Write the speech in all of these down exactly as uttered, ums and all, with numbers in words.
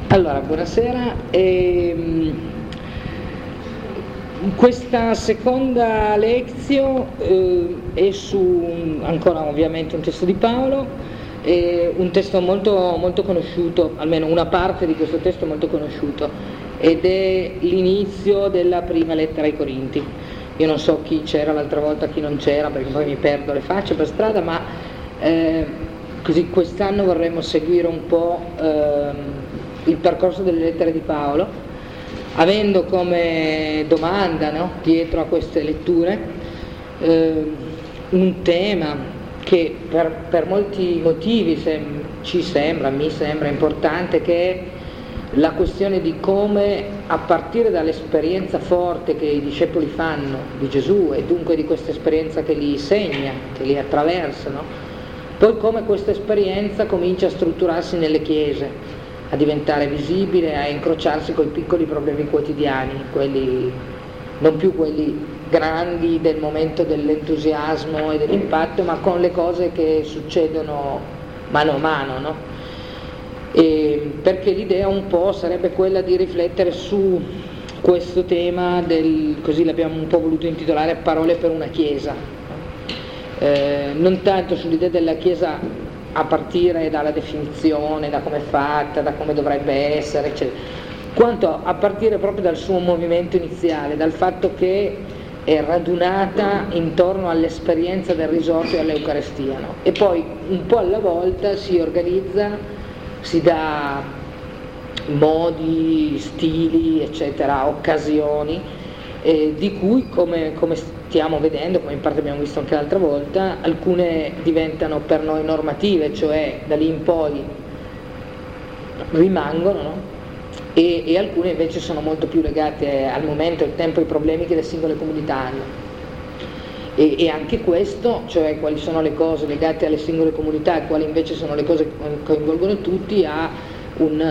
Allora, buonasera. Ehm, questa seconda lezione eh, è su ancora ovviamente un testo di Paolo, eh, un testo molto, molto conosciuto, almeno una parte di questo testo molto conosciuto, ed è l'inizio della prima lettera ai Corinti. Io non so chi c'era l'altra volta, chi non c'era, perché poi mi perdo le facce per strada, ma eh, così quest'anno vorremmo seguire un po' eh, il percorso delle lettere di Paolo, avendo come domanda, no, dietro a queste letture eh, un tema che per, per molti motivi sem- ci sembra, mi sembra importante, che è la questione di come, a partire dall'esperienza forte che i discepoli fanno di Gesù, e dunque di questa esperienza che li segna, che li attraversa, no? Poi come questa esperienza comincia a strutturarsi nelle chiese, a diventare visibile, a incrociarsi con i piccoli problemi quotidiani, quelli non più quelli grandi del momento dell'entusiasmo e dell'impatto, ma con le cose che succedono mano a mano, no? E perché l'idea un po' sarebbe quella di riflettere su questo tema del, così l'abbiamo un po' voluto intitolare, Parole per una Chiesa, eh, non tanto sull'idea della Chiesa a partire dalla definizione, da come è fatta, da come dovrebbe essere, eccetera, quanto a partire proprio dal suo movimento iniziale, dal fatto che è radunata intorno all'esperienza del risorto e all'Eucarestia, no? E poi un po' alla volta si organizza, si dà modi, stili, eccetera, occasioni, eh, di cui come, come stiamo vedendo, come in parte abbiamo visto anche l'altra volta, alcune diventano per noi normative, cioè da lì in poi rimangono, no? e, e alcune invece sono molto più legate al momento, al tempo, ai problemi che le singole comunità hanno. E, e anche questo, cioè quali sono le cose legate alle singole comunità e quali invece sono le cose che coinvolgono tutti, ha un,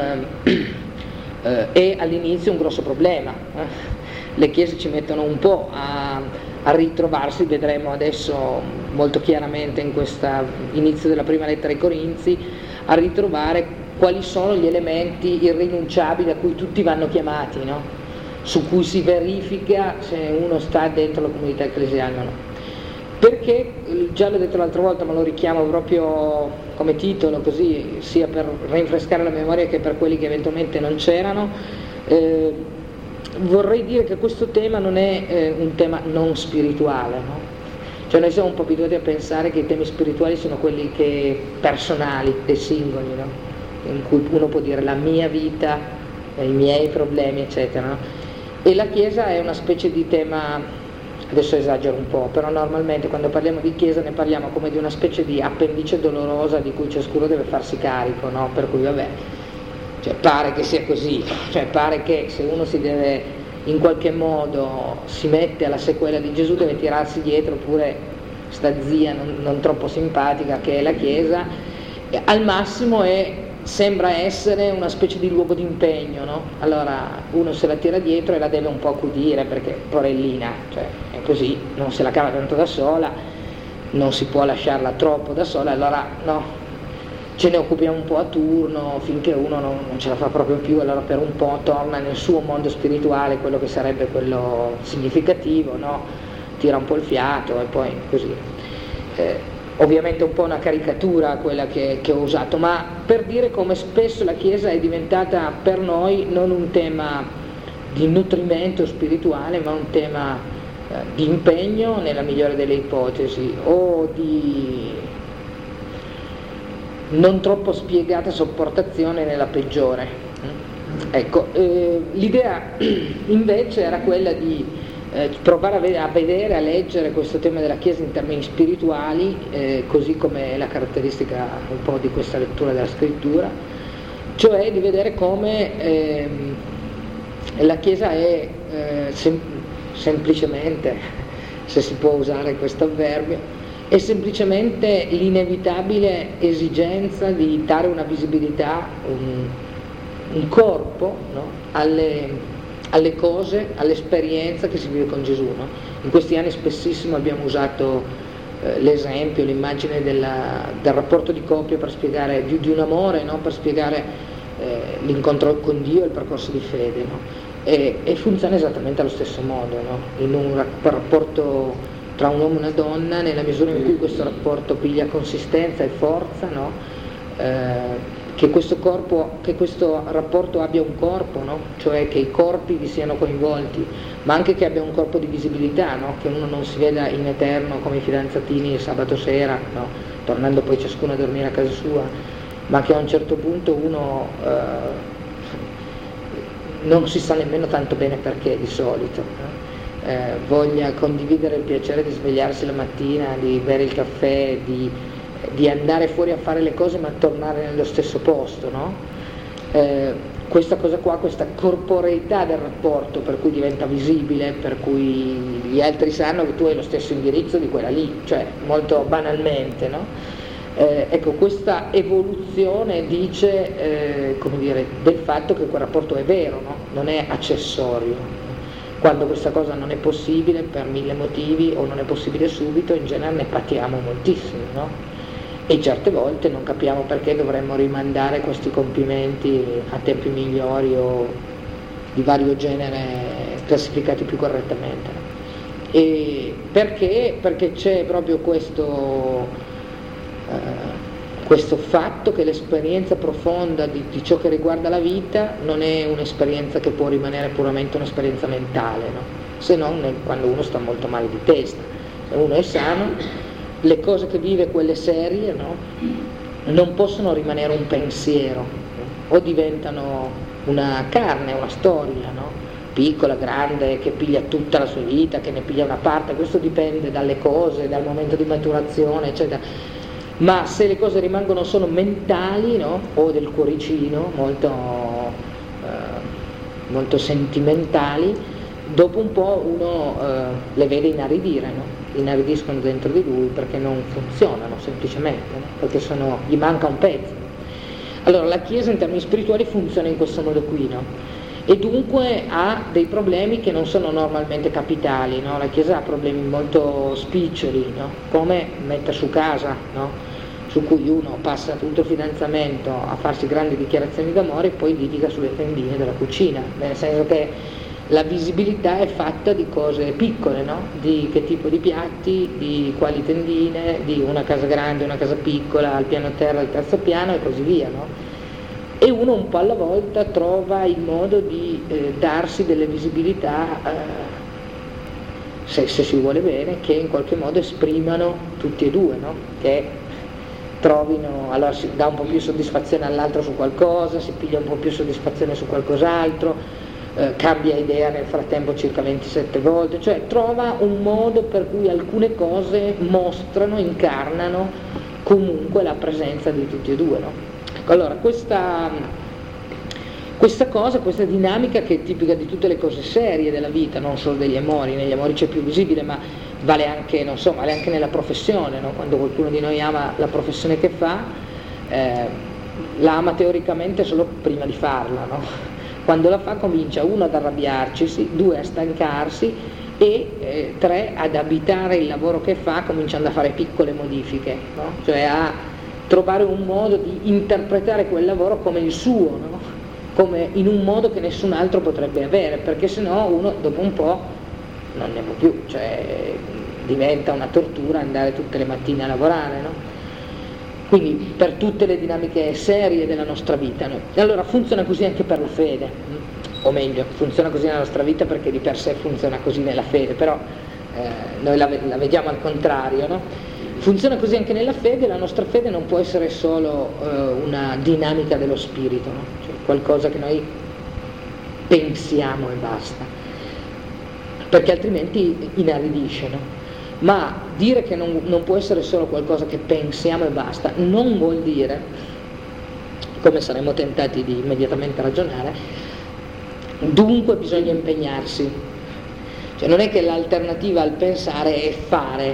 eh, è all'inizio un grosso problema. Eh? Le chiese ci mettono un po' a, a ritrovarsi, vedremo adesso molto chiaramente in questo inizio della prima lettera ai Corinzi, a ritrovare quali sono gli elementi irrinunciabili a cui tutti vanno chiamati, no? Su cui si verifica se uno sta dentro la comunità ecclesiale o no. Perché, già l'ho detto l'altra volta, ma lo richiamo proprio come titolo, così sia per rinfrescare la memoria che per quelli che eventualmente non c'erano, eh, vorrei dire che questo tema non è eh, un tema non spirituale, no? Cioè noi siamo un po' abituati a pensare che i temi spirituali sono quelli che personali, dei singoli, no? In cui uno può dire la mia vita, i miei problemi, eccetera, no? E la Chiesa è una specie di tema, adesso esagero un po', però normalmente quando parliamo di Chiesa ne parliamo come di una specie di appendice dolorosa di cui ciascuno deve farsi carico, no? Per cui vabbè, cioè pare che sia così, cioè pare che se uno si deve in qualche modo si mette alla sequela di Gesù deve tirarsi dietro pure sta zia non, non troppo simpatica che è la Chiesa, e al massimo è, sembra essere una specie di luogo di impegno, no? Allora uno se la tira dietro e la deve un po' accudire perché porellina, cioè è così, non se la cava tanto da sola, non si può lasciarla troppo da sola, allora no, ce ne occupiamo un po' a turno finché uno non, non ce la fa proprio più, allora per un po' torna nel suo mondo spirituale, quello che sarebbe quello significativo, no? Tira un po' il fiato e poi così. Eh, ovviamente un po' una caricatura quella che, che ho usato, ma per dire come spesso la Chiesa è diventata per noi non un tema di nutrimento spirituale, ma un tema eh, di impegno nella migliore delle ipotesi, o di non troppo spiegata sopportazione nella peggiore. Ecco, eh, l'idea invece era quella di eh, provare a, ve- a vedere, a leggere questo tema della Chiesa in termini spirituali, eh, così come è la caratteristica un po' di questa lettura della scrittura, cioè di vedere come eh, la Chiesa è eh, sem- semplicemente, se si può usare questo avverbio, è semplicemente l'inevitabile esigenza di dare una visibilità, un, un corpo, no? alle, alle cose, all'esperienza che si vive con Gesù, no? In questi anni spessissimo abbiamo usato eh, l'esempio, l'immagine della, del rapporto di coppia per spiegare, di, di un amore, no? Per spiegare eh, l'incontro con Dio e il percorso di fede, no? e, e funziona esattamente allo stesso modo, no? In un rapporto tra un uomo e una donna, nella misura in cui questo rapporto piglia consistenza e forza, no? eh, che questo corpo, che questo rapporto abbia un corpo, no? Cioè che i corpi vi siano coinvolti, ma anche che abbia un corpo di visibilità, no? Che uno non si veda in eterno come i fidanzatini sabato sera, no? Tornando poi ciascuno a dormire a casa sua, ma che a un certo punto uno eh, non si sa nemmeno tanto bene perché di solito, no? eh, voglia condividere il piacere di svegliarsi la mattina, di bere il caffè, di di andare fuori a fare le cose ma tornare nello stesso posto, no? Eh, questa cosa qua, questa corporeità del rapporto per cui diventa visibile, per cui gli altri sanno che tu hai lo stesso indirizzo di quella lì, cioè molto banalmente, no? Eh, ecco, questa evoluzione dice, eh, come dire, del fatto che quel rapporto è vero, no? Non è accessorio. Quando questa cosa non è possibile per mille motivi o non è possibile subito, in genere ne patiamo moltissimo, no? E certe volte non capiamo perché dovremmo rimandare questi compimenti a tempi migliori o di vario genere classificati più correttamente. E perché? Perché c'è proprio questo, eh, questo fatto che l'esperienza profonda di, di ciò che riguarda la vita non è un'esperienza che può rimanere puramente un'esperienza mentale, no? Se non nel, quando uno sta molto male di testa. Se uno è sano, le cose che vive, quelle serie, no? Non possono rimanere un pensiero, no? O diventano una carne, una storia, no? Piccola, grande, che piglia tutta la sua vita, che ne piglia una parte, questo dipende dalle cose, dal momento di maturazione, eccetera. Ma se le cose rimangono solo mentali, no? O del cuoricino, molto, eh, molto sentimentali, dopo un po' uno eh, le vede inaridire, no? Inaridiscono dentro di lui perché non funzionano semplicemente, no? Perché sono, gli manca un pezzo. Allora la Chiesa in termini spirituali funziona in questo modo qui, no? E dunque ha dei problemi che non sono normalmente capitali, no? La Chiesa ha problemi molto spiccioli, no? Come mettere su casa, no? Su cui uno passa tutto il fidanzamento a farsi grandi dichiarazioni d'amore e poi litiga sulle tendine della cucina, nel senso che la visibilità è fatta di cose piccole, no? Di che tipo di piatti, di quali tendine, di una casa grande, una casa piccola, al piano terra, al terzo piano e così via, no? E uno un po' alla volta trova il modo di eh, darsi delle visibilità, eh, se, se si vuole bene, che in qualche modo esprimano tutti e due, no? Che trovino, allora si dà un po' più soddisfazione all'altro su qualcosa, si piglia un po' più soddisfazione su qualcos'altro, Eh, cambia idea nel frattempo circa ventisette volte, cioè trova un modo per cui alcune cose mostrano, incarnano comunque la presenza di tutti e due, no? Allora questa, questa cosa, questa dinamica che è tipica di tutte le cose serie della vita, non solo degli amori, negli amori c'è più visibile, ma vale anche, non so, vale anche nella professione, no? Quando qualcuno di noi ama la professione che fa, eh, la ama teoricamente solo prima di farla, no? Quando la fa comincia uno ad arrabbiarci, due a stancarsi e eh, tre ad abitare il lavoro che fa cominciando a fare piccole modifiche, no? Cioè a trovare un modo di interpretare quel lavoro come il suo, no? Come in un modo che nessun altro potrebbe avere, perché sennò uno dopo un po' non ne può più, cioè diventa una tortura andare tutte le mattine a lavorare, no? Quindi per tutte le dinamiche serie della nostra vita, no? E allora funziona così anche per la fede, o meglio, funziona così nella nostra vita perché di per sé funziona così nella fede, però eh, noi la, la vediamo al contrario, no? Funziona così anche nella fede. La nostra fede non può essere solo eh, una dinamica dello spirito, no? Cioè qualcosa che noi pensiamo e basta, perché altrimenti inaridisce, no? Ma dire che non, non può essere solo qualcosa che pensiamo e basta non vuol dire, come saremmo tentati di immediatamente ragionare, dunque bisogna impegnarsi. Cioè non è che l'alternativa al pensare è fare,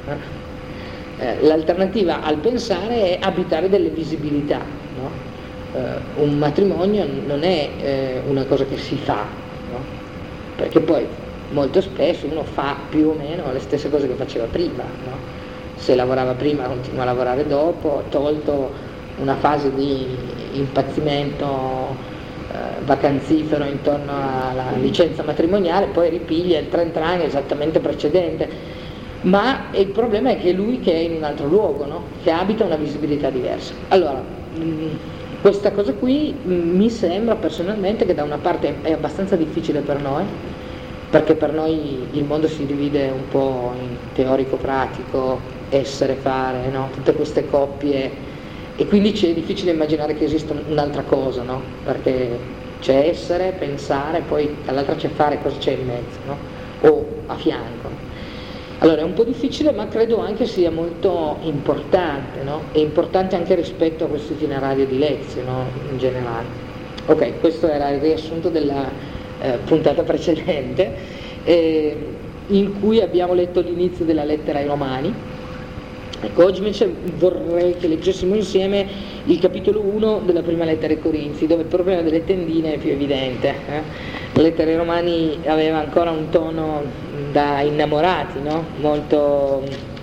eh, l'alternativa al pensare è abitare delle visibilità, no? Eh, un matrimonio non è eh, una cosa che si fa, no? Perché poi molto spesso uno fa più o meno le stesse cose che faceva prima, no? Se lavorava prima continua a lavorare dopo, tolto una fase di impazzimento eh, vacanzifero intorno alla licenza matrimoniale, poi ripiglia il trenta anni esattamente precedente, ma il problema è che è lui che è in un altro luogo, no? Che abita una visibilità diversa. Allora, mh, questa cosa qui mh, mi sembra personalmente che da una parte è abbastanza difficile per noi, perché per noi il mondo si divide un po' in teorico-pratico, essere, fare, no? Tutte queste coppie, e quindi c'è difficile immaginare che esista un'altra cosa, no? Perché c'è essere, pensare, poi dall'altra c'è fare, cosa c'è in mezzo, no? O a fianco. Allora è un po' difficile, ma credo anche sia molto importante, no? È importante anche rispetto a questo itinerario di lezioni, no? In generale. Ok, questo era il riassunto della Eh, puntata precedente, eh, in cui abbiamo letto l'inizio della lettera ai Romani. Ecco, oggi invece vorrei che leggessimo insieme il capitolo uno della prima lettera ai Corinzi, dove il problema delle tendine è più evidente. Eh? La lettera ai Romani aveva ancora un tono da innamorati, no? Molto,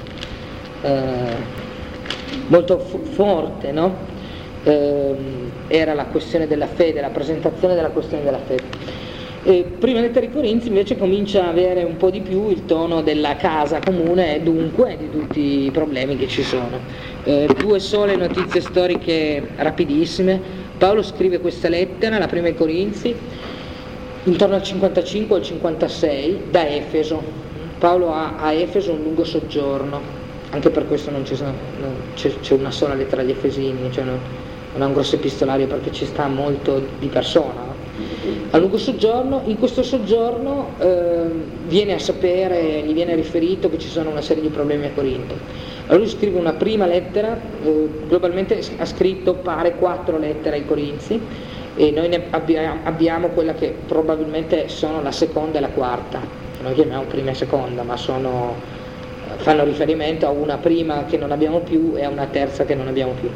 eh, molto f- forte, no? Eh, era la questione della fede, la presentazione della questione della fede. E prima lettera ai Corinzi invece comincia a avere un po' di più il tono della casa comune e dunque di tutti i problemi che ci sono. Eh, due sole notizie storiche rapidissime. Paolo scrive questa lettera, la prima ai Corinzi, intorno al cinquantacinque o al cinquantasei, da Efeso. Paolo ha a Efeso un lungo soggiorno, anche per questo non, ci sono, non c'è, c'è una sola lettera agli Efesini, cioè non, non ha un grosso epistolario perché ci sta molto di persona. A lungo soggiorno, in questo soggiorno eh, viene a sapere, gli viene riferito che ci sono una serie di problemi a Corinto. Allora lui scrive una prima lettera, eh, globalmente ha scritto pare quattro lettere ai Corinzi, e noi ne abbiamo, abbiamo quella che probabilmente sono la seconda e la quarta, che noi chiamiamo prima e seconda, ma sono, fanno riferimento a una prima che non abbiamo più e a una terza che non abbiamo più.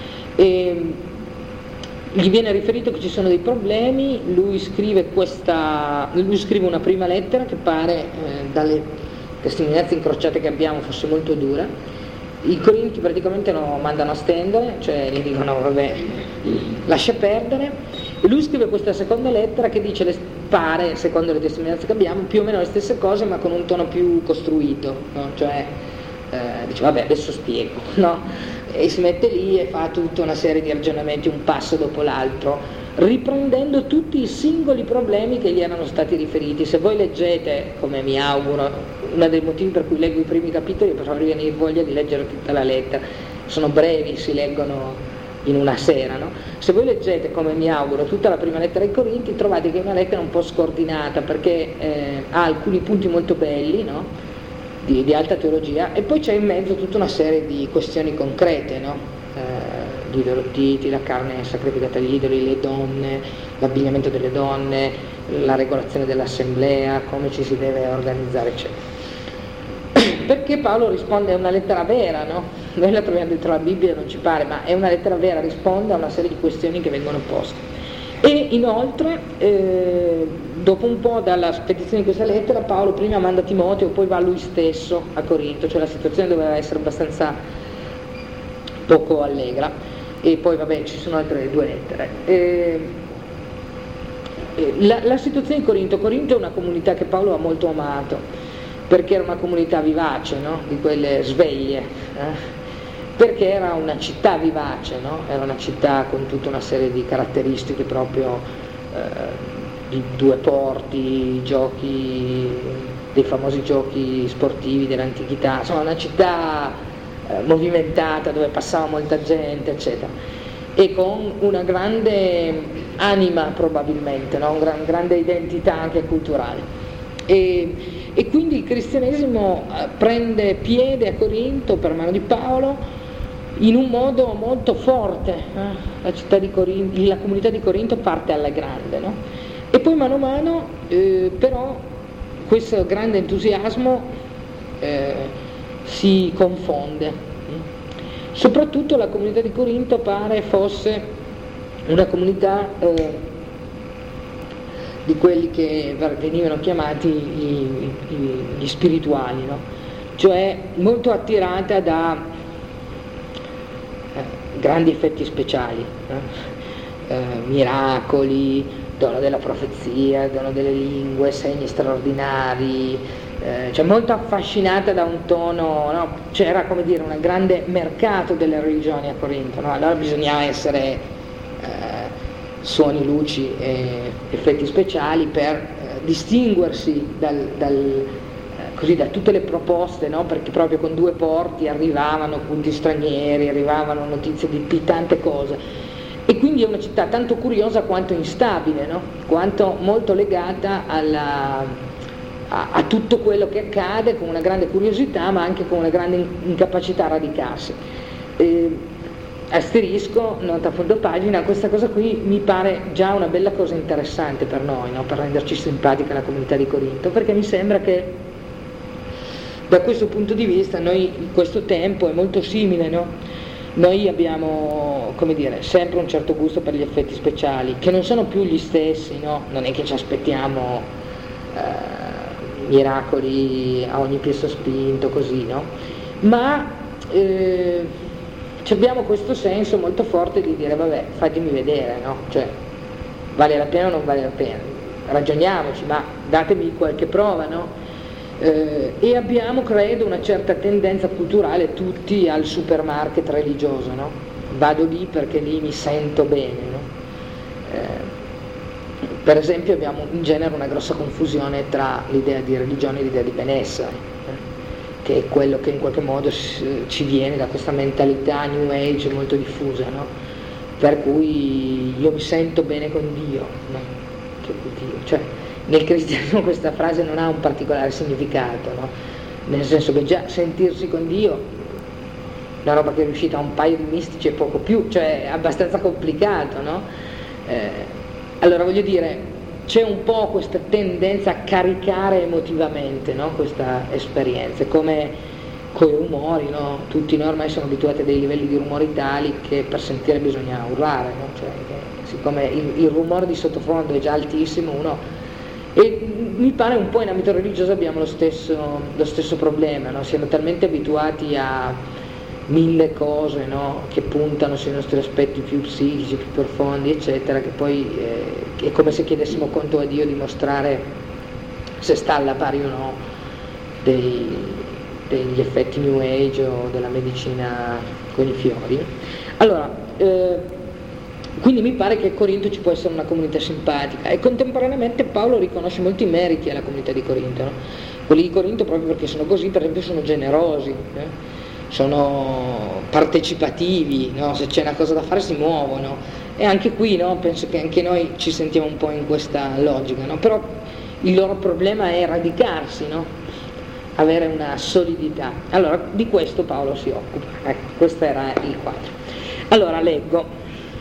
E, gli viene riferito che ci sono dei problemi, lui scrive, questa, lui scrive una prima lettera che pare, eh, dalle testimonianze incrociate che abbiamo, fosse molto dura. I Corinti praticamente lo mandano a stendere, cioè gli dicono vabbè, lascia perdere, e lui scrive questa seconda lettera che dice, le, pare, secondo le testimonianze che abbiamo, più o meno le stesse cose ma con un tono più costruito, no? Cioè eh, dice vabbè adesso spiego, no? E si mette lì e fa tutta una serie di ragionamenti un passo dopo l'altro, riprendendo tutti i singoli problemi che gli erano stati riferiti. Se voi leggete, come mi auguro, uno dei motivi per cui leggo i primi capitoli è per farvi venire voglia di leggere tutta la lettera, sono brevi, si leggono in una sera, no? Se voi leggete, come mi auguro, tutta la prima lettera ai Corinti, trovate che è una lettera un po' scordinata, perché eh, ha alcuni punti molto belli, no? Di, di alta teologia, e poi c'è in mezzo tutta una serie di questioni concrete, no? Eh, gli idolotiti, la carne sacrificata agli idoli, le donne, l'abbigliamento delle donne, la regolazione dell'assemblea, come ci si deve organizzare, eccetera. Perché Paolo risponde a una lettera vera, no? Noi la troviamo dentro la Bibbia, non ci pare, ma è una lettera vera, risponde a una serie di questioni che vengono poste. E inoltre, eh, dopo un po' dalla spedizione di questa lettera, Paolo prima manda Timoteo, poi va lui stesso a Corinto, cioè la situazione doveva essere abbastanza poco allegra, e poi vabbè ci sono altre due lettere. Eh, la, la situazione di Corinto, Corinto è una comunità che Paolo ha molto amato, perché era una comunità vivace, no? Di quelle sveglie, eh? Perché era una città vivace, no? Era una città con tutta una serie di caratteristiche proprio eh, di due porti, giochi, dei famosi giochi sportivi dell'antichità, insomma una città eh, movimentata dove passava molta gente, eccetera, e con una grande anima probabilmente, no? Una gran, grande identità anche culturale. E, e quindi il cristianesimo prende piede a Corinto per mano di Paolo in un modo molto forte, eh? la, città di Corinto, la comunità di Corinto parte alla grande, no? E poi mano a mano eh, però questo grande entusiasmo eh, si confonde, soprattutto la comunità di Corinto pare fosse una comunità eh, di quelli che venivano chiamati gli, gli spirituali, no? Cioè molto attirata da grandi effetti speciali, eh? eh, miracoli, dono della profezia, dono delle lingue, segni straordinari, eh, cioè molto affascinata da un tono, no? C'era, come dire, un grande mercato delle religioni a Corinto, no? Allora bisognava essere eh, suoni, luci e effetti speciali per eh, distinguersi dal, dal, eh, così, da tutte le proposte, no? Perché proprio con due porti arrivavano punti stranieri, arrivavano notizie di, di tante cose. E quindi è una città tanto curiosa quanto instabile, no? Quanto molto legata alla, a, a tutto quello che accade, con una grande curiosità ma anche con una grande incapacità a radicarsi. Eh, asterisco, nota a fondo pagina, questa cosa qui mi pare già una bella cosa interessante per noi, no? Per renderci simpatica la comunità di Corinto, perché mi sembra che da questo punto di vista noi in questo tempo è molto simile, no? Noi abbiamo, come dire, sempre un certo gusto per gli effetti speciali, che non sono più gli stessi, no? Non è che ci aspettiamo eh, miracoli a ogni piè sospinto, così, no? Ma eh, abbiamo questo senso molto forte di dire, vabbè, fatemi vedere, no? Cioè, vale la pena o non vale la pena? Ragioniamoci, ma datemi qualche prova, no? Eh, e abbiamo, credo, una certa tendenza culturale tutti al supermarket religioso, no? Vado lì perché lì mi sento bene, no? Eh, per esempio abbiamo in genere una grossa confusione tra l'idea di religione e l'idea di benessere, eh? Che è quello che in qualche modo ci viene da questa mentalità New Age molto diffusa, no? Per cui io mi sento bene con Dio, no? Che Dio, cioè nel cristianesimo questa frase non ha un particolare significato, no? Nel senso che già sentirsi con Dio, una roba che è riuscita a un paio di mistici e poco più, cioè è abbastanza complicato, no? Eh, allora voglio dire, c'è un po' questa tendenza a caricare emotivamente, no? Questa esperienza, come con i rumori, no? Tutti noi ormai siamo abituati a dei livelli di rumori tali che per sentire bisogna urlare, no? Cioè, che, siccome il, il rumore di sottofondo è già altissimo, uno... E mi pare un po' in ambito religioso abbiamo lo stesso, lo stesso problema, no? Siamo talmente abituati a mille cose, no? Che puntano sui nostri aspetti più psichici, più profondi, eccetera, che poi eh, è come se chiedessimo conto a Dio di mostrare se sta alla pari o no dei, degli effetti New Age o della medicina con i fiori. Allora, eh, quindi mi pare che a Corinto ci può essere una comunità simpatica e contemporaneamente Paolo riconosce molti meriti alla comunità di Corinto, no? Quelli di Corinto, proprio perché sono così, per esempio sono generosi, eh? Sono partecipativi, no? Se c'è una cosa da fare si muovono, e anche qui, no? Penso che anche noi ci sentiamo un po' in questa logica, no? Però il loro problema è radicarsi, no? Avere una solidità. Allora di questo Paolo si occupa. Ecco, questo era il quadro. Allora leggo.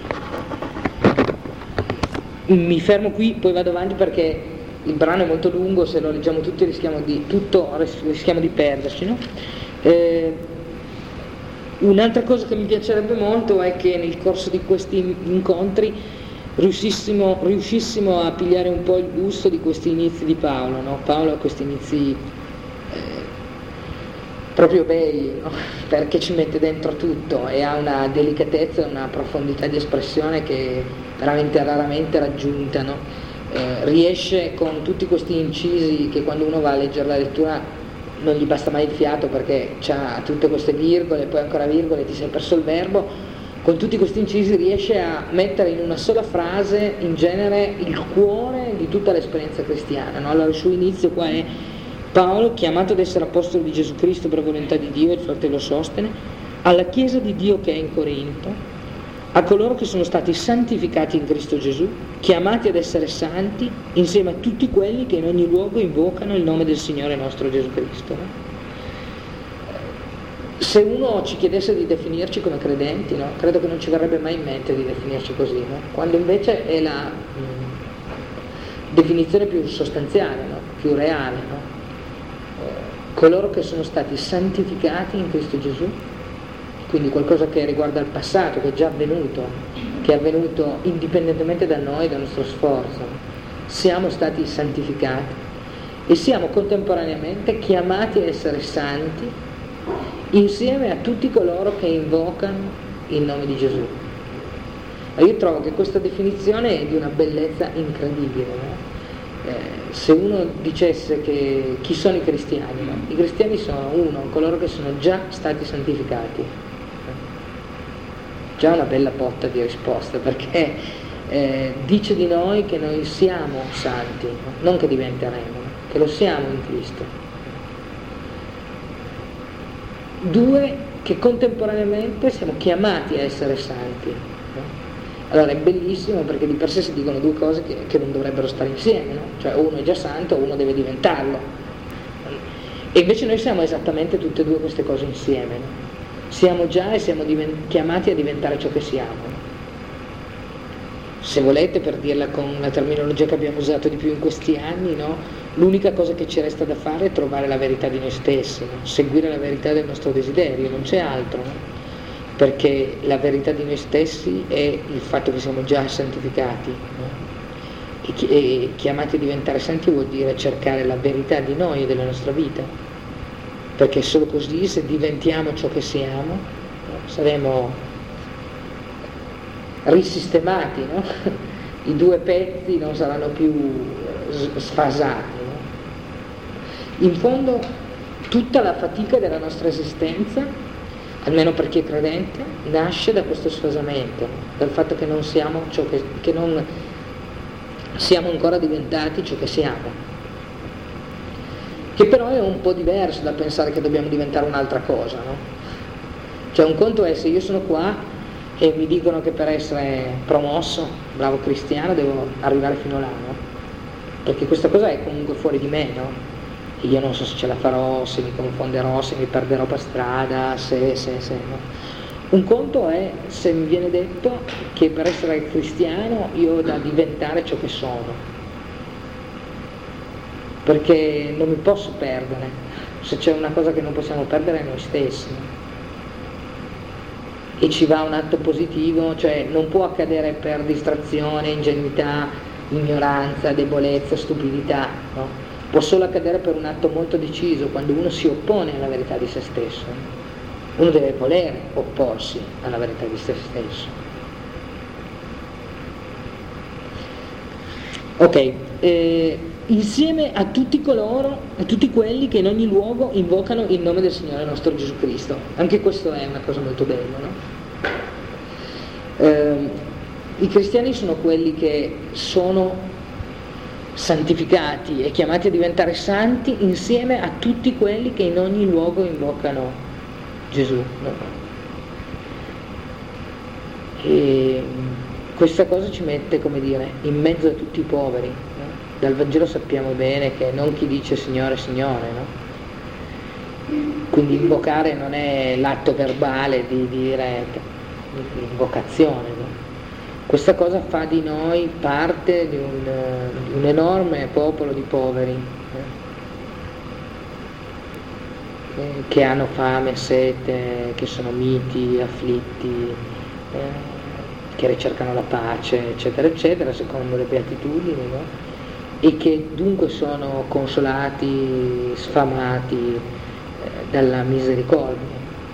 Mi fermo qui, poi vado avanti perché il brano è molto lungo, se lo leggiamo tutti rischiamo di, tutto, rischiamo di perderci, no? Eh, un'altra cosa che mi piacerebbe molto è che nel corso di questi incontri riuscissimo, riuscissimo a pigliare un po' il gusto di questi inizi di Paolo, no? Paolo ha questi inizi eh, proprio belli, no? Perché ci mette dentro tutto e ha una delicatezza, una profondità di espressione che è veramente raramente raggiunta, no? Eh, riesce con tutti questi incisi che quando uno va a leggere la lettura non gli basta mai il fiato perché ha tutte queste virgole, poi ancora virgole, ti sei perso il verbo, con tutti questi incisi riesce a mettere in una sola frase in genere il cuore di tutta l'esperienza cristiana, no? Allora il suo inizio qua è: Paolo, chiamato ad essere apostolo di Gesù Cristo per volontà di Dio, il fratello Sostene, alla Chiesa di Dio che è in Corinto, a coloro che sono stati santificati in Cristo Gesù, chiamati ad essere santi, insieme a tutti quelli che in ogni luogo invocano il nome del Signore nostro Gesù Cristo. Se uno ci chiedesse di definirci come credenti, no? Credo che non ci verrebbe mai in mente di definirci così, no? Quando invece è la mh, definizione più sostanziale, no? Più reale, no? Coloro che sono stati santificati in Cristo Gesù, quindi qualcosa che riguarda il passato, che è già avvenuto, che è avvenuto indipendentemente da noi, dal nostro sforzo. Siamo stati santificati e siamo contemporaneamente chiamati a essere santi insieme a tutti coloro che invocano il nome di Gesù. Io trovo che questa definizione è di una bellezza incredibile, no? eh, se uno dicesse che chi sono i cristiani, no? I cristiani sono uno, coloro che sono già stati santificati, già una bella botta di risposta, perché eh, dice di noi che noi siamo santi, no? Non che diventeremo, che lo siamo in Cristo. Due, che contemporaneamente siamo chiamati a essere santi, no? Allora è bellissimo, perché di per sé si dicono due cose che, che non dovrebbero stare insieme, no? Cioè uno è già santo, uno deve diventarlo, e invece noi siamo esattamente tutte e due queste cose insieme, no? Siamo già e siamo divent- chiamati a diventare ciò che siamo, no? Se volete, per dirla con la terminologia che abbiamo usato di più in questi anni, no? L'unica cosa che ci resta da fare è trovare la verità di noi stessi, no? Seguire la verità del nostro desiderio, non c'è altro, no? Perché la verità di noi stessi è il fatto che siamo già santificati, no? e, chi- e chiamati a diventare santi vuol dire cercare la verità di noi e della nostra vita, perché solo così, se diventiamo ciò che siamo, no? Saremo risistemati, no? I due pezzi non saranno più sfasati, no? In fondo tutta la fatica della nostra esistenza, almeno per chi è credente, nasce da questo sfasamento, dal fatto che non siamo ciò che, che non siamo ancora diventati ciò che siamo, che però è un po' diverso da pensare che dobbiamo diventare un'altra cosa, no? Cioè un conto è se io sono qua e mi dicono che per essere promosso, bravo cristiano, devo arrivare fino là, no? Perché questa cosa è comunque fuori di me, no? Io non so se ce la farò, se mi confonderò, se mi perderò per strada, se, se, se, no. Un conto è se mi viene detto che per essere cristiano io ho da diventare ciò che sono, perché non mi posso perdere. Se c'è una cosa che non possiamo perdere è noi stessi, e ci va un atto positivo, cioè non può accadere per distrazione, ingenuità, ignoranza, debolezza, stupidità, no? Può solo accadere per un atto molto deciso, quando uno si oppone alla verità di se stesso. Uno deve volere opporsi alla verità di se stesso. Ok, eh, insieme a tutti coloro, a tutti quelli che in ogni luogo invocano il nome del Signore nostro Gesù Cristo. Anche questo è una cosa molto bella, no? Eh, i cristiani sono quelli che sono santificati e chiamati a diventare santi insieme a tutti quelli che in ogni luogo invocano Gesù, no? E questa cosa ci mette, come dire, in mezzo a tutti i poveri, no? Dal Vangelo sappiamo bene che non chi dice Signore, Signore, no? Quindi invocare non è l'atto verbale di dire l'invocazione, no? Questa cosa fa di noi parte di un, di un enorme popolo di poveri, eh, che hanno fame, sete, che sono miti, afflitti, eh, che ricercano la pace, eccetera, eccetera, secondo le beatitudini, no? E che dunque sono consolati, sfamati eh, dalla misericordia.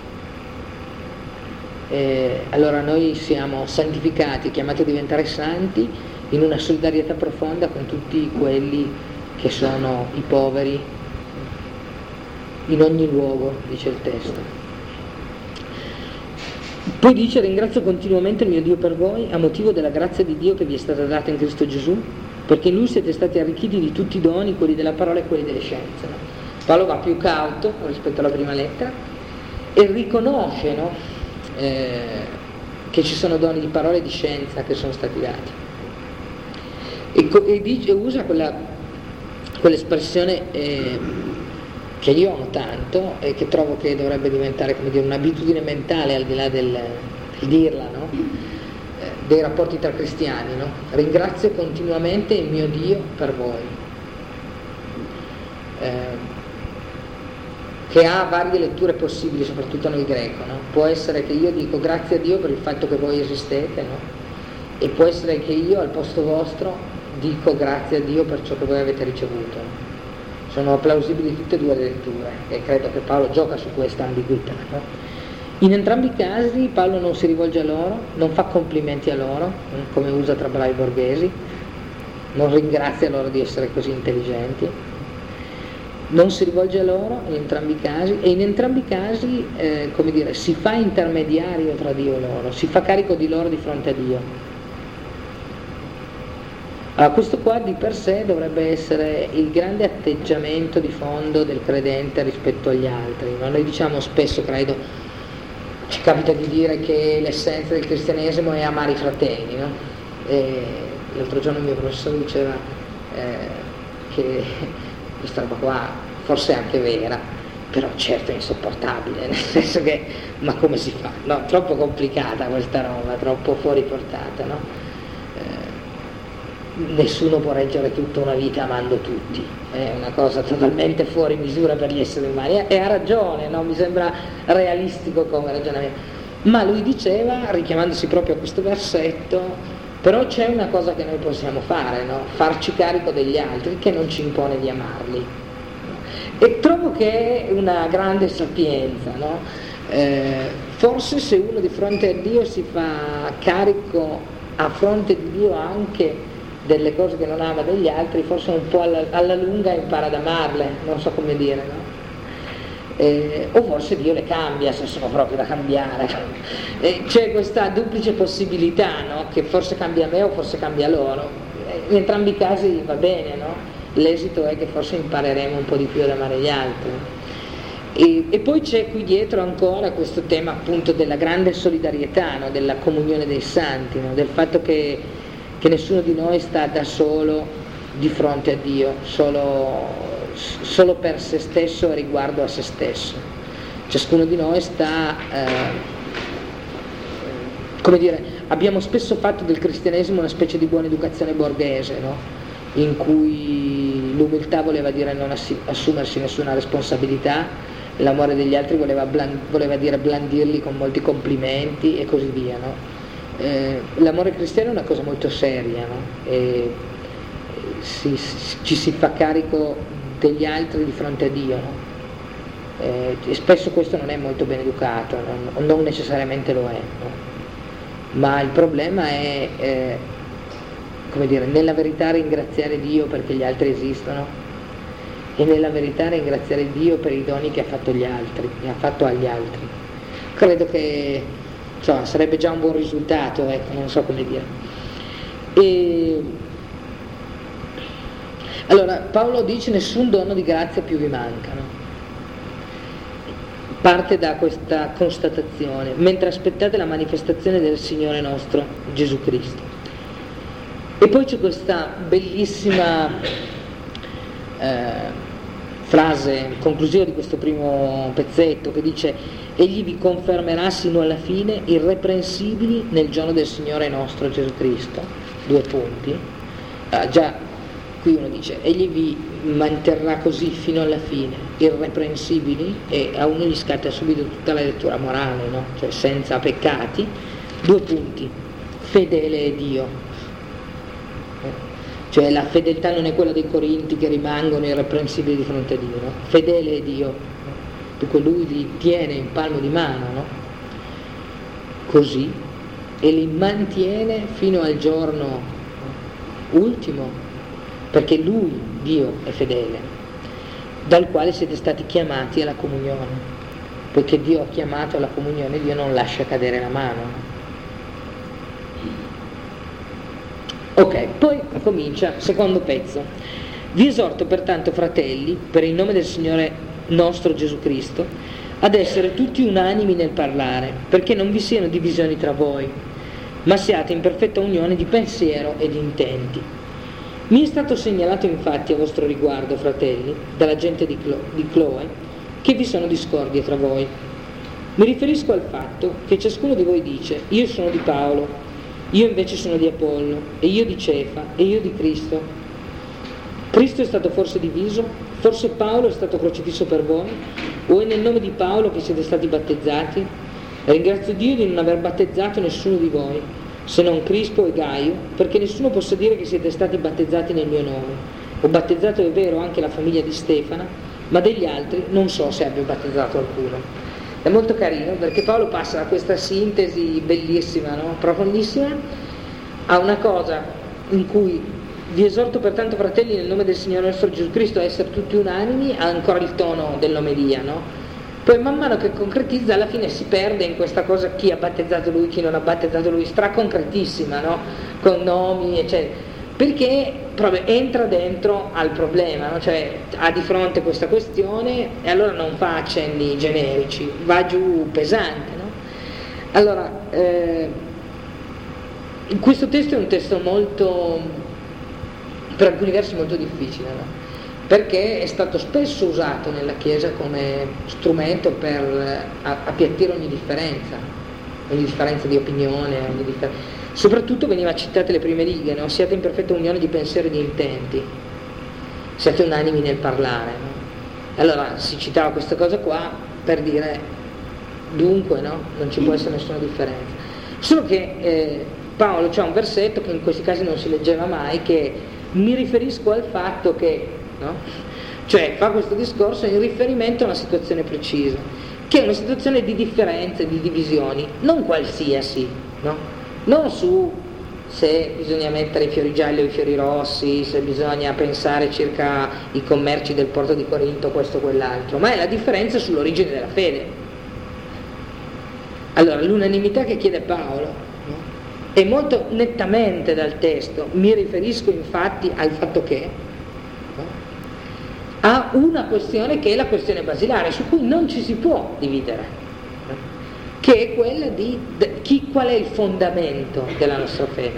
Eh, allora noi siamo santificati, chiamati a diventare santi in una solidarietà profonda con tutti quelli che sono i poveri in ogni luogo, dice il testo. Poi dice: ringrazio continuamente il mio Dio per voi a motivo della grazia di Dio che vi è stata data in Cristo Gesù, perché in Lui siete stati arricchiti di tutti i doni, quelli della parola e quelli delle scienze, no? Paolo va più cauto rispetto alla prima lettera e riconosce, no? Eh, che ci sono doni di parola e di scienza che sono stati dati, e, co- e dice, usa quella, quell'espressione eh, che io amo tanto e che trovo che dovrebbe diventare, come dire, un'abitudine mentale al di là del, del dirla, no? eh, dei rapporti tra cristiani, no? Ringrazio continuamente il mio Dio per voi, eh, che ha varie letture possibili, soprattutto nel greco, no? Può essere che io dico grazie a Dio per il fatto che voi esistete, no? E può essere che io al posto vostro dico grazie a Dio per ciò che voi avete ricevuto, no? Sono plausibili tutte e due le letture, e credo che Paolo gioca su questa ambiguità, no? In entrambi i casi Paolo non si rivolge a loro, non fa complimenti a loro, come usa tra bravi borghesi, non ringrazia loro di essere così intelligenti, non si rivolge a loro in entrambi i casi, e in entrambi i casi eh, come dire, si fa intermediario tra Dio e loro, si fa carico di loro di fronte a Dio. Allora, questo qua di per sé dovrebbe essere il grande atteggiamento di fondo del credente rispetto agli altri, no? Noi diciamo spesso, credo, ci capita di dire che l'essenza del cristianesimo è amare i fratelli, no? E l'altro giorno il mio professore diceva eh, che questa roba qua forse è anche vera, però certo è insopportabile, nel senso che ma come si fa? No, troppo complicata questa roba, troppo fuori portata, no? Nessuno può reggere tutta una vita amando tutti, è una cosa totalmente fuori misura per gli esseri umani, e ha ragione, no? Mi sembra realistico come ragionamento, ma lui diceva, richiamandosi proprio a questo versetto, però c'è una cosa che noi possiamo fare, no? Farci carico degli altri, che non ci impone di amarli, e trovo che è una grande sapienza, no? Eh, forse se uno di fronte a Dio si fa carico a fronte di Dio anche delle cose che non ama degli altri, forse un po' alla, alla lunga impara ad amarle, non so come dire, no? Eh, o forse Dio le cambia, se sono proprio da cambiare. Eh, c'è questa duplice possibilità, no? Che forse cambia me o forse cambia loro. Eh, in entrambi i casi va bene, no? L'esito è che forse impareremo un po' di più ad amare gli altri. E, e poi c'è qui dietro ancora questo tema appunto della grande solidarietà, no? Della comunione dei santi, no? Del fatto che che nessuno di noi sta da solo di fronte a Dio, solo, solo per se stesso e riguardo a se stesso. Ciascuno di noi sta, eh, come dire, abbiamo spesso fatto del cristianesimo una specie di buona educazione borghese, no? In cui l'umiltà voleva dire non assumersi nessuna responsabilità, l'amore degli altri voleva, bland- voleva dire blandirli con molti complimenti e così via, no? Eh, l'amore cristiano è una cosa molto seria, no? E si, si, ci si fa carico degli altri di fronte a Dio, no? Eh, e spesso questo non è molto ben educato, non, non necessariamente lo è, no? Ma il problema è eh, come dire, nella verità ringraziare Dio perché gli altri esistono, e nella verità ringraziare Dio per i doni che ha fatto gli altri, che ha fatto agli altri. Credo che Cioè, sarebbe già un buon risultato, ecco, non so come dire. E allora Paolo dice: nessun dono di grazia più vi manca, no? Parte da questa constatazione, mentre aspettate la manifestazione del Signore nostro Gesù Cristo. E poi c'è questa bellissima eh, frase conclusiva di questo primo pezzetto che dice: egli vi confermerà sino alla fine irreprensibili nel giorno del Signore nostro Gesù Cristo. Due punti. Ah, già qui uno dice egli vi manterrà così fino alla fine, irreprensibili, e a uno gli scatta subito tutta la lettura morale, no? Cioè senza peccati. Due punti: fedele è Dio. Cioè la fedeltà non è quella dei Corinti che rimangono irreprensibili di fronte a Dio, no? Fedele è Dio, dunque lui li tiene in palmo di mano, no? Così, e li mantiene fino al giorno ultimo, perché lui, Dio, è fedele, dal quale siete stati chiamati alla comunione, poiché Dio ha chiamato alla comunione, Dio non lascia cadere la mano. Ok, poi comincia, secondo pezzo. Vi esorto pertanto, fratelli, per il nome del Signore nostro Gesù Cristo, ad essere tutti unanimi nel parlare, perché non vi siano divisioni tra voi, ma siate in perfetta unione di pensiero e di intenti. Mi è stato segnalato infatti a vostro riguardo, fratelli, dalla gente di, Clo- di Cloe, che vi sono discordie tra voi. Mi riferisco al fatto che ciascuno di voi dice: io sono di Paolo, io invece sono di Apollo, e io di Cefa, e io di Cristo. Cristo è stato forse diviso? Forse Paolo è stato crocifisso per voi? O è nel nome di Paolo che siete stati battezzati? Ringrazio Dio di non aver battezzato nessuno di voi, se non Crispo e Gaio, perché nessuno possa dire che siete stati battezzati nel mio nome. Ho battezzato, è vero, anche la famiglia di Stefana, ma degli altri non so se abbia battezzato alcuno. È molto carino perché Paolo passa da questa sintesi bellissima, no? Profondissima, a una cosa in cui vi esorto pertanto, fratelli, nel nome del Signore nostro Gesù Cristo, a essere tutti unanimi, ha ancora il tono dell'omelia, no? Poi man mano che concretizza alla fine si perde in questa cosa chi ha battezzato lui, chi non ha battezzato lui, straconcretissima, no? Con nomi, eccetera. Perché proprio entra dentro al problema, no? Cioè ha di fronte questa questione e allora non fa accenni generici, va giù pesante, no? Allora, eh, questo testo è un testo molto, per alcuni versi molto difficile, no? Perché è stato spesso usato nella Chiesa come strumento per appiattire ogni differenza, ogni differenza di opinione, ogni differenza. Soprattutto veniva citate le prime righe, no? Siate in perfetta unione di pensieri e di intenti, siate unanimi nel parlare, no? Allora si citava questa cosa qua per dire dunque, no? Non ci può essere nessuna differenza. Solo che eh, Paolo c'ha un versetto che in questi casi non si leggeva mai, che mi riferisco al fatto che, no? Cioè fa questo discorso in riferimento a una situazione precisa, che è una situazione di differenze, di divisioni, non qualsiasi, no? Non su se bisogna mettere i fiori gialli o i fiori rossi, se bisogna pensare circa i commerci del porto di Corinto, questo o quell'altro, ma è la differenza sull'origine della fede. Allora, l'unanimità che chiede Paolo, no? È molto nettamente dal testo, mi riferisco infatti al fatto che, no? Ha una questione che è la questione basilare, su cui non ci si può dividere, che è quella di chi, qual è il fondamento della nostra fede.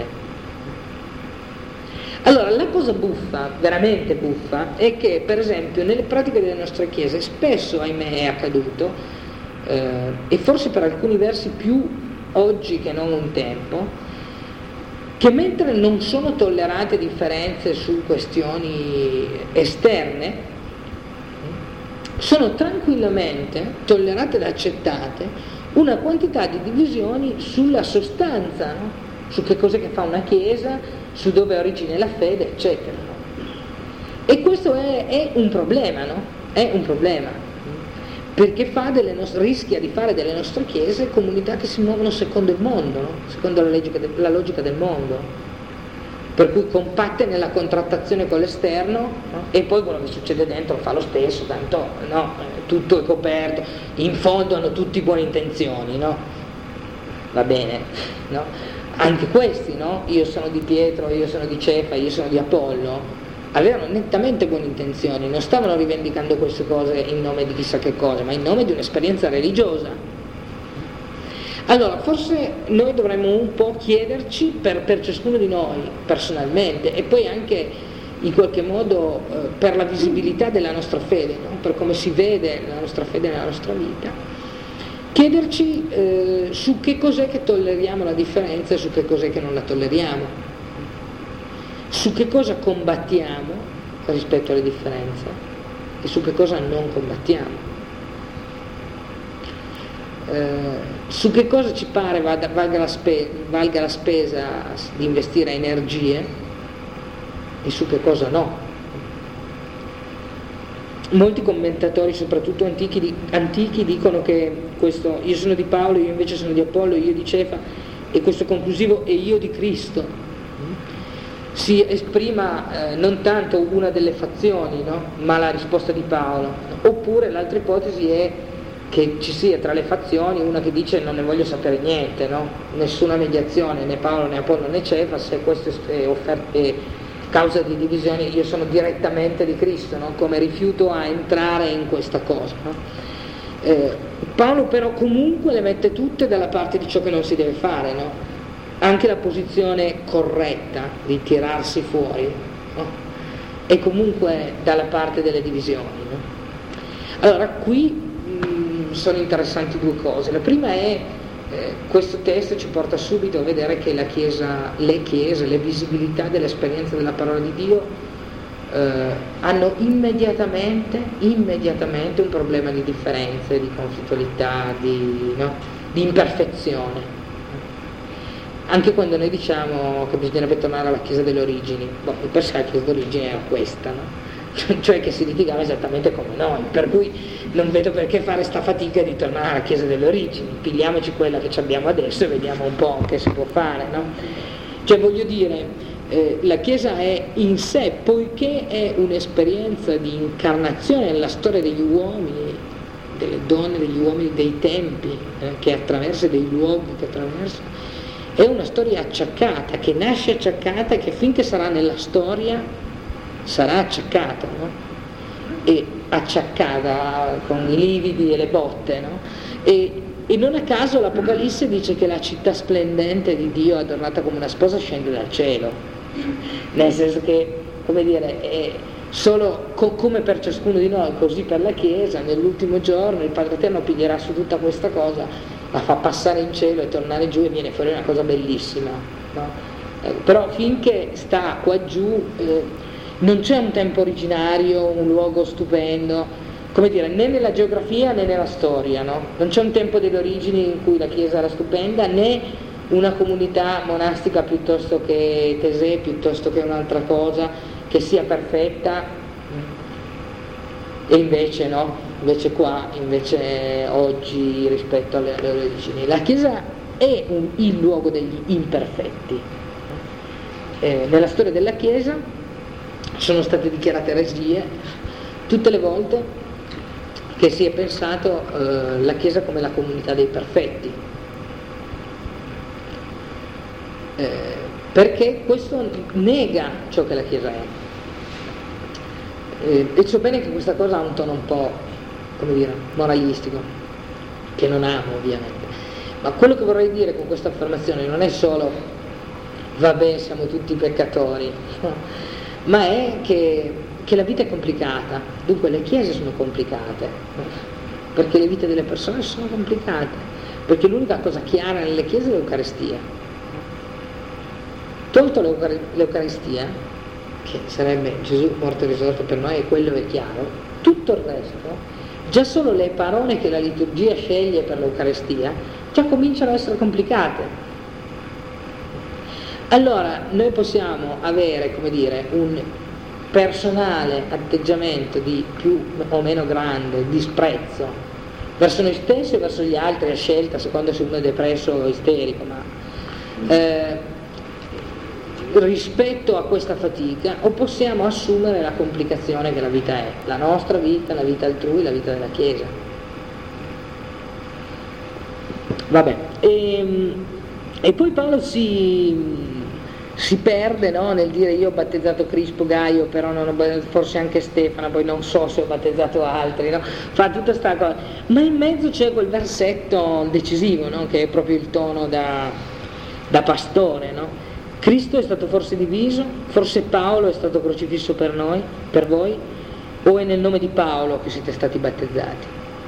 Allora, la cosa buffa, veramente buffa, è che per esempio nelle pratiche delle nostre chiese spesso, ahimè, è accaduto, eh, e forse per alcuni versi più oggi che non un tempo, che mentre non sono tollerate differenze su questioni esterne, sono tranquillamente tollerate ed accettate una quantità di divisioni sulla sostanza, no? Su che cos'è che fa una chiesa, su dove ha origine la fede, eccetera. E questo è, è un problema, no? È un problema, perché fa delle nostre, rischia di fare delle nostre chiese comunità che si muovono secondo il mondo, no? Secondo la logica, de, la logica del mondo, per cui compatte nella contrattazione con l'esterno, no? E poi quello che succede dentro fa lo stesso, tanto no? Tutto è coperto, in fondo hanno tutti buone intenzioni, no? Va bene, no? Anche questi, no? Io sono di Pietro, io sono di Cefa, io sono di Apollo, avevano nettamente buone intenzioni, non stavano rivendicando queste cose in nome di chissà che cosa, ma in nome di un'esperienza religiosa. Allora, forse noi dovremmo un po' chiederci per, per ciascuno di noi personalmente, e poi anche in qualche modo eh, per la visibilità della nostra fede, no? Per come si vede la nostra fede nella nostra vita, chiederci eh, su che cos'è che tolleriamo la differenza e su che cos'è che non la tolleriamo, su che cosa combattiamo rispetto alle differenze e su che cosa non combattiamo. Eh, su che cosa ci pare vada, valga, la spe, valga la spesa di investire energie e su che cosa no. Molti commentatori, soprattutto antichi, antichi dicono che questo io sono di Paolo, io invece sono di Apollo, io di Cefa, e questo conclusivo e io di Cristo si esprima eh, non tanto una delle fazioni, no? Ma la risposta di Paolo. Oppure l'altra ipotesi è che ci sia tra le fazioni una che dice non ne voglio sapere niente, no? Nessuna mediazione, né Paolo né Apollo né Cefa, se questo è offerte causa di divisioni, io sono direttamente di Cristo, no? Come rifiuto a entrare in questa cosa, no? eh, Paolo però comunque le mette tutte dalla parte di ciò che non si deve fare, no? Anche la posizione corretta di tirarsi fuori, no? È comunque dalla parte delle divisioni, no? Allora qui mh, sono interessanti due cose. La prima è Eh, questo testo ci porta subito a vedere che la Chiesa, le Chiese, le visibilità dell'esperienza della parola di Dio eh, hanno immediatamente, immediatamente un problema di differenze, di conflittualità, di, no? di imperfezione. Anche quando noi diciamo che bisognerebbe tornare alla Chiesa delle origini, boh, per sé la Chiesa delle origini era questa, no? cioè che si litigava esattamente come noi, per cui non vedo perché fare sta fatica di tornare alla Chiesa delle origini, pigliamoci quella che abbiamo adesso e vediamo un po' che si può fare, no? Cioè voglio dire, eh, la Chiesa è in sé, poiché è un'esperienza di incarnazione nella storia degli uomini, delle donne, degli uomini, dei tempi, eh, che attraversa, dei luoghi che attraversa, è una storia acciaccata, che nasce acciaccata e che finché sarà nella storia sarà acciaccata, no? E acciaccata con i lividi e le botte, no? E, e non a caso l'Apocalisse dice che la città splendente di Dio, adornata come una sposa, scende dal cielo, nel senso che, come dire, è solo co- come per ciascuno di noi, così per la Chiesa, nell'ultimo giorno il Padre Eterno piglierà su tutta questa cosa, la fa passare in cielo e tornare giù e viene fuori una cosa bellissima, no? Eh, però finché sta qua giù eh, non c'è un tempo originario, un luogo stupendo, come dire, né nella geografia né nella storia, no? Non c'è un tempo delle origini in cui la Chiesa era stupenda, né una comunità monastica piuttosto che Tesè, piuttosto che un'altra cosa, che sia perfetta, e invece no, invece qua, invece oggi rispetto alle, alle origini. La Chiesa è un, il luogo degli imperfetti. Eh, nella storia della Chiesa sono state dichiarate eresie tutte le volte che si è pensato eh, la Chiesa come la comunità dei perfetti, eh, perché questo nega ciò che la Chiesa è. Eh, e so bene che questa cosa ha un tono un po', come dire, moralistico, che non amo ovviamente, ma quello che vorrei dire con questa affermazione non è solo vabbè siamo tutti peccatori, no? Ma è che, che la vita è complicata, dunque le chiese sono complicate, no? Perché le vite delle persone sono complicate, perché l'unica cosa chiara nelle chiese è l'Eucaristia. Tolto l'Eucar- l'Eucaristia, che sarebbe Gesù morto e risorto per noi, e quello è chiaro, tutto il resto, già solo le parole che la liturgia sceglie per l'Eucaristia, già cominciano a essere complicate. Allora noi possiamo avere, come dire, un personale atteggiamento di più o meno grande disprezzo verso noi stessi e verso gli altri a scelta, a seconda se uno è depresso o isterico, ma eh, rispetto a questa fatica, o possiamo assumere la complicazione che la vita è, la nostra vita, la vita altrui, la vita della Chiesa. Vabbè, e, e poi Paolo si, si perde, no, nel dire io ho battezzato Crispo, Gaio, però non ho, forse anche Stefano, poi non so se ho battezzato altri, no? Fa tutta sta cosa, ma in mezzo c'è quel versetto decisivo, no? Che è proprio il tono da, da pastore, no? Cristo è stato forse diviso, forse Paolo è stato crocifisso per noi, per voi, o è nel nome di Paolo che siete stati battezzati?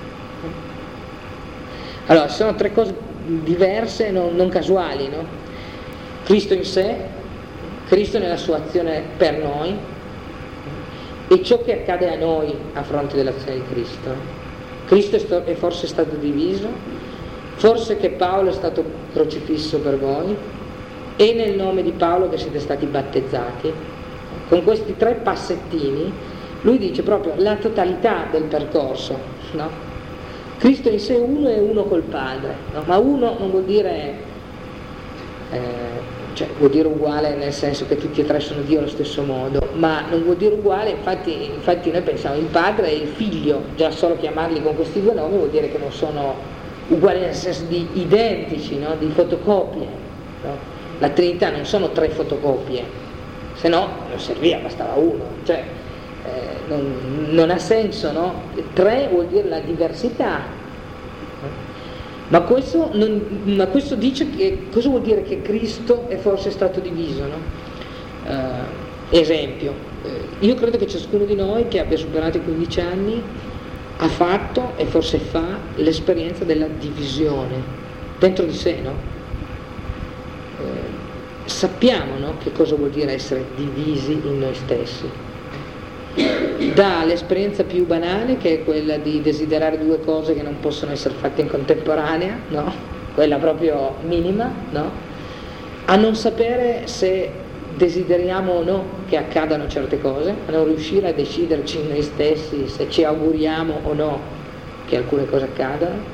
Allora, sono tre cose diverse, non, non casuali, no? Cristo in sé, Cristo nella sua azione per noi, e ciò che accade a noi a fronte dell'azione di Cristo. Cristo è, sto, è forse stato diviso, forse che Paolo è stato crocifisso per voi, e nel nome di Paolo che siete stati battezzati. Con questi tre passettini lui dice proprio la totalità del percorso, no? Cristo in sé uno è uno col Padre, no? Ma uno non vuol dire eh, cioè vuol dire uguale nel senso che tutti e tre sono Dio allo stesso modo, ma non vuol dire uguale, infatti, infatti noi pensiamo il Padre e il Figlio, già solo chiamarli con questi due nomi vuol dire che non sono uguali nel senso di identici, no? Di fotocopie, no? La Trinità non sono tre fotocopie, se no non serviva, bastava uno, cioè eh, non, non ha senso, no? Tre vuol dire la diversità, ma questo, non, ma questo dice che cosa vuol dire che Cristo è forse stato diviso, no? Eh, esempio, eh, io credo che ciascuno di noi che abbia superato i quindici anni ha fatto e forse fa l'esperienza della divisione dentro di sé, no? Sappiamo, no, che cosa vuol dire essere divisi in noi stessi, dall'esperienza più banale, che è quella di desiderare due cose che non possono essere fatte in contemporanea, no? Quella proprio minima, no? A non sapere se desideriamo o no che accadano certe cose, a non riuscire a deciderci noi stessi se ci auguriamo o no che alcune cose accadano,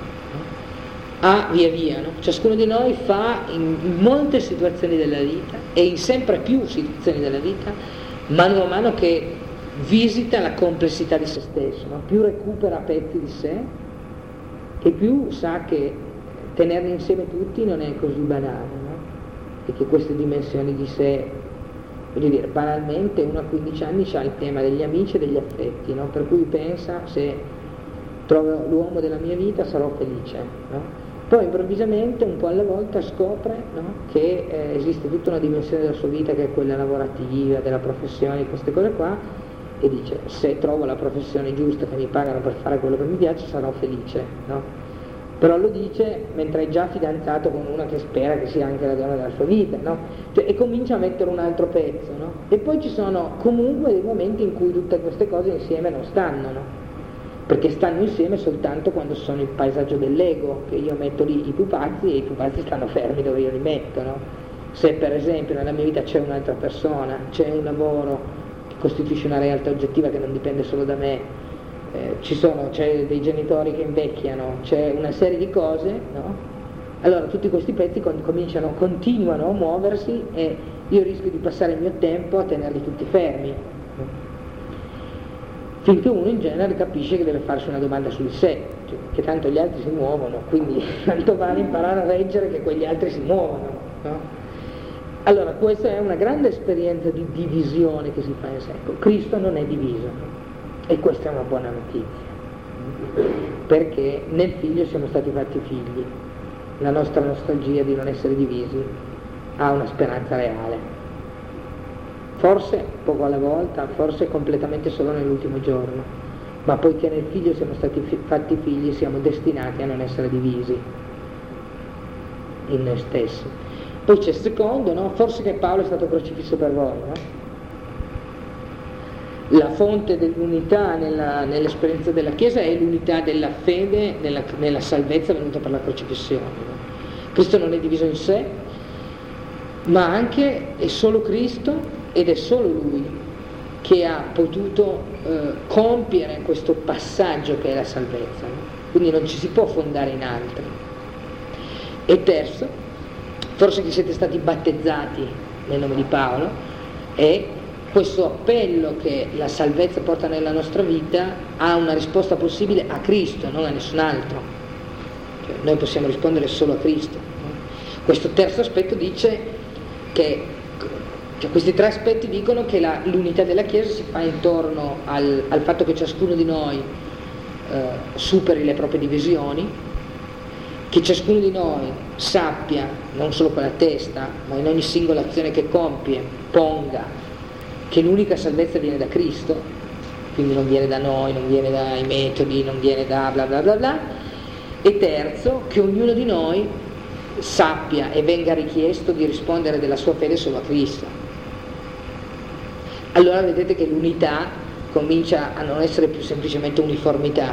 a via via, no? Ciascuno di noi fa in molte situazioni della vita e in sempre più situazioni della vita, mano a mano che visita la complessità di se stesso, no? Più recupera pezzi di sé e più sa che tenerli insieme tutti non è così banale, no? E che queste dimensioni di sé, voglio dire, banalmente uno a quindici anni c'ha il tema degli amici e degli affetti, no? Per cui pensa, se trovo l'uomo della mia vita sarò felice, no? Poi improvvisamente, un po' alla volta, scopre, no? Che eh, esiste tutta una dimensione della sua vita che è quella lavorativa, della professione, queste cose qua, e dice: se trovo la professione giusta che mi pagano per fare quello che mi piace sarò felice, no? Però lo dice mentre è già fidanzato con una che spera che sia anche la donna della sua vita, no? Cioè, e comincia a mettere un altro pezzo, no? E poi ci sono comunque dei momenti in cui tutte queste cose insieme non stanno, no? Perché stanno insieme soltanto quando sono il paesaggio dell'ego, che io metto lì i pupazzi e i pupazzi stanno fermi dove io li metto, no? Se per esempio nella mia vita c'è un'altra persona, c'è un lavoro che costituisce una realtà oggettiva che non dipende solo da me, eh, ci sono, c'è dei genitori che invecchiano, c'è una serie di cose, no? Allora tutti questi pezzi con, cominciano, continuano a muoversi e io rischio di passare il mio tempo a tenerli tutti fermi, no? Finché uno in genere capisce che deve farsi una domanda su di sé, cioè, che tanto gli altri si muovono, quindi tanto vale imparare a reggere che quegli altri si muovono, no? Allora questa è una grande esperienza di divisione che si fa in sé. Cristo non è diviso, e questa è una buona notizia, perché nel figlio siamo stati fatti figli. La nostra nostalgia di non essere divisi ha una speranza reale. Forse poco alla volta, forse completamente solo nell'ultimo giorno, ma poiché nel figlio siamo stati fi- fatti figli, siamo destinati a non essere divisi in noi stessi. Poi c'è il secondo, no? Forse che Paolo è stato crocifisso per voi, no? La fonte dell'unità nella, nell'esperienza della Chiesa è l'unità della fede nella, nella salvezza venuta per la crocifissione, no? Cristo non è diviso in sé, ma anche è solo Cristo, ed è solo Lui che ha potuto eh, compiere questo passaggio che è la salvezza, no? Quindi non ci si può fondare in altri. E terzo, forse che siete stati battezzati nel nome di Paolo, e questo appello che la salvezza porta nella nostra vita ha una risposta possibile a Cristo, non a nessun altro. Cioè, noi possiamo rispondere solo a Cristo, no? Questo terzo aspetto dice che Cioè, questi tre aspetti dicono che la, l'unità della Chiesa si fa intorno al, al fatto che ciascuno di noi eh, superi le proprie divisioni, che ciascuno di noi sappia, non solo con la testa, ma in ogni singola azione che compie, ponga che l'unica salvezza viene da Cristo, quindi non viene da noi, non viene dai metodi, non viene da bla bla bla bla. E terzo, che ognuno di noi sappia e venga richiesto di rispondere della sua fede solo a Cristo. Allora vedete che l'unità comincia a non essere più semplicemente uniformità,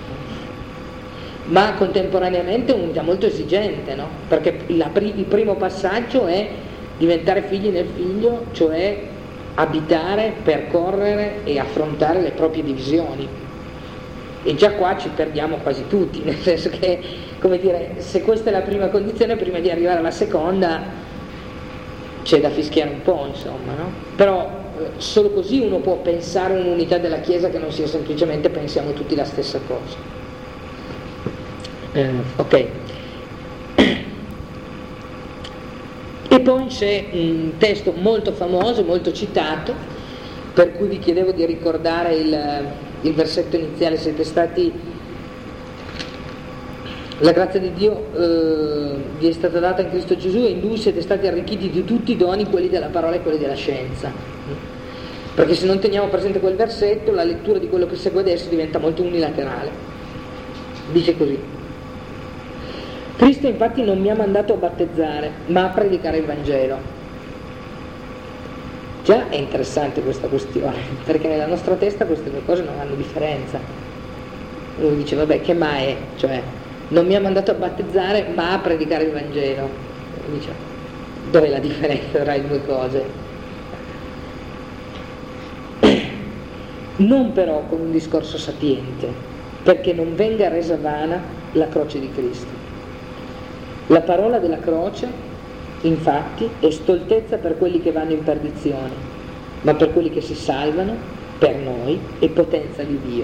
ma contemporaneamente un'unità molto esigente, no? Perché la, il primo passaggio è diventare figli nel figlio, cioè abitare, percorrere e affrontare le proprie divisioni. E già qua ci perdiamo quasi tutti, nel senso che, come dire, se questa è la prima condizione, prima di arrivare alla seconda c'è da fischiare un po', insomma, no? Però solo così uno può pensare un'unità della Chiesa che non sia semplicemente pensiamo tutti la stessa cosa. Eh, ok. E poi c'è un testo molto famoso, molto citato, per cui vi chiedevo di ricordare il, il versetto iniziale: siete stati, la grazia di Dio eh, vi è stata data in Cristo Gesù e in Lui siete stati arricchiti di tutti i doni, quelli della parola e quelli della scienza. Perché se non teniamo presente quel versetto, la lettura di quello che segue adesso diventa molto unilaterale. Dice così: Cristo infatti non mi ha mandato a battezzare, ma a predicare il Vangelo. Già è interessante questa questione, perché nella nostra testa queste due cose non hanno differenza. Uno dice, vabbè, che ma è? Cioè, non mi ha mandato a battezzare, ma a predicare il Vangelo. Uno dice, dov'è la differenza tra le due cose? non però con un discorso sapiente, perché non venga resa vana la croce di Cristo. La parola della croce, infatti, è stoltezza per quelli che vanno in perdizione, ma per quelli che si salvano, per noi, è potenza di Dio.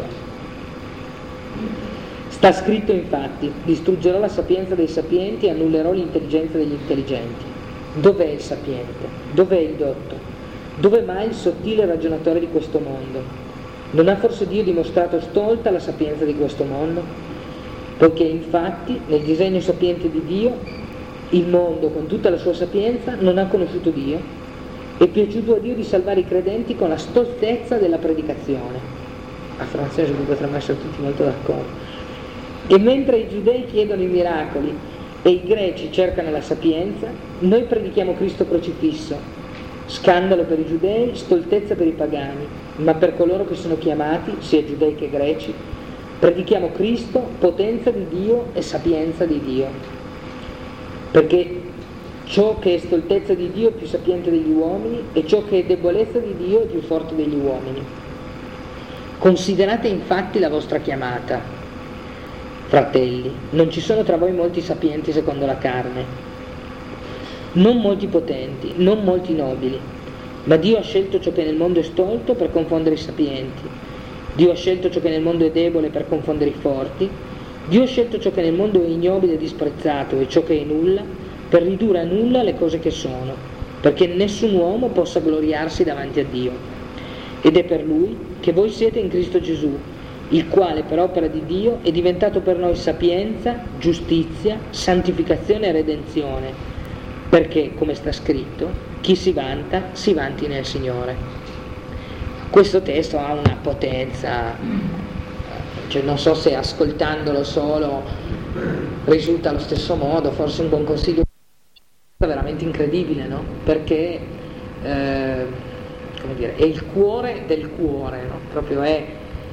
Sta scritto infatti: distruggerò la sapienza dei sapienti e annullerò l'intelligenza degli intelligenti. Dov'è il sapiente? Dov'è il dotto? Dov'è mai il sottile ragionatore di questo mondo? Non ha forse Dio dimostrato stolta la sapienza di questo mondo? Poiché infatti nel disegno sapiente di Dio il mondo con tutta la sua sapienza non ha conosciuto Dio. È piaciuto a Dio di salvare i credenti con la stoltezza della predicazione. A francese potremmo essere tutti molto d'accordo. E mentre i giudei chiedono i miracoli e i greci cercano la sapienza, noi predichiamo Cristo crocifisso, scandalo per i giudei, stoltezza per i pagani, ma per coloro che sono chiamati, sia giudei che greci, predichiamo Cristo, potenza di Dio e sapienza di Dio. Perché ciò che è stoltezza di Dio è più sapiente degli uomini e ciò che è debolezza di Dio è più forte degli uomini. Considerate infatti la vostra chiamata. Fratelli, non ci sono tra voi molti sapienti secondo la carne, non molti potenti, non molti nobili, ma Dio ha scelto ciò che nel mondo è stolto per confondere i sapienti. Dio ha scelto ciò che nel mondo è debole per confondere i forti. Dio ha scelto ciò che nel mondo è ignobile e disprezzato e ciò che è nulla per ridurre a nulla le cose che sono, perché nessun uomo possa gloriarsi davanti a Dio. Ed è per Lui che voi siete in Cristo Gesù, il quale per opera di Dio è diventato per noi sapienza, giustizia, santificazione e redenzione, perché, come sta scritto, chi si vanta, si vanti nel Signore. Questo testo ha una potenza, cioè non so se ascoltandolo solo risulta allo stesso modo, forse un buon consiglio è veramente incredibile, no? Perché eh, come dire, è il cuore del cuore, no? Proprio è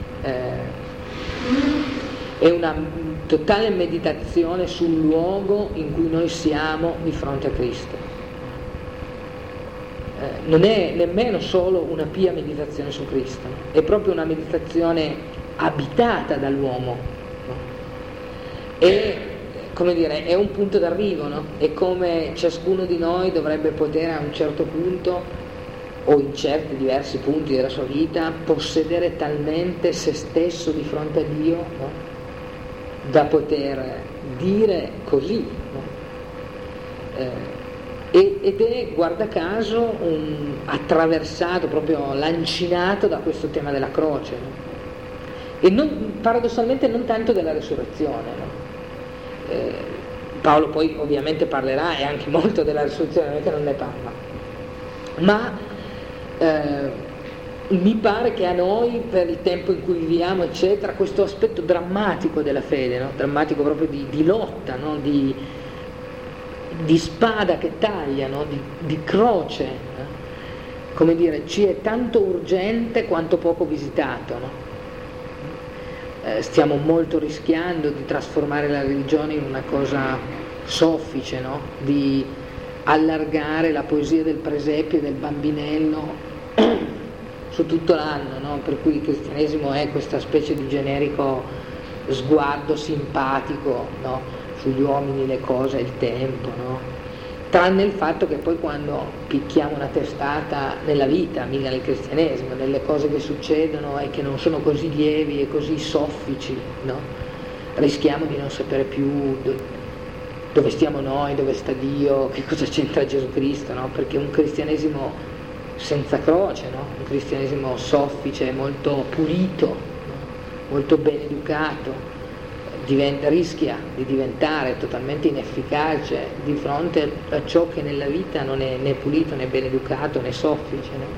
è una totale meditazione sul luogo in cui noi siamo di fronte a Cristo. Eh, non è nemmeno solo una pia meditazione su Cristo, è proprio una meditazione abitata dall'uomo, no? E, come dire, è un punto d'arrivo, no? È come ciascuno di noi dovrebbe poter a un certo punto o in certi diversi punti della sua vita possedere talmente se stesso di fronte a Dio, no? Da poter dire così, no? eh, ed è, guarda caso, un, attraversato, proprio lancinato da questo tema della croce, no? E non, paradossalmente non tanto della resurrezione, no? eh, Paolo poi ovviamente parlerà e anche molto della resurrezione, non è che non ne parla, ma Eh, mi pare che a noi, per il tempo in cui viviamo, eccetera, questo aspetto drammatico della fede, no? Drammatico proprio di, di lotta, no? di, di spada che taglia, no? di, di croce, eh? Come dire, ci è tanto urgente quanto poco visitato, no? eh, stiamo molto rischiando di trasformare la religione in una cosa soffice, no? Di allargare la poesia del presepio e del bambinello su tutto l'anno, no? Per cui il cristianesimo è questa specie di generico sguardo simpatico, no? Sugli uomini, le cose, il tempo, no? Tranne il fatto che poi quando picchiamo una testata nella vita, mica nel cristianesimo, nelle cose che succedono e che non sono così lievi e così soffici, no? Rischiamo di non sapere più dove stiamo noi, dove sta Dio, che cosa c'entra Gesù Cristo, no? Perché un cristianesimo senza croce, no? Un cristianesimo soffice, molto pulito, no? Molto ben educato, diventa, rischia di diventare totalmente inefficace di fronte a ciò che nella vita non è né pulito né ben educato né soffice, no?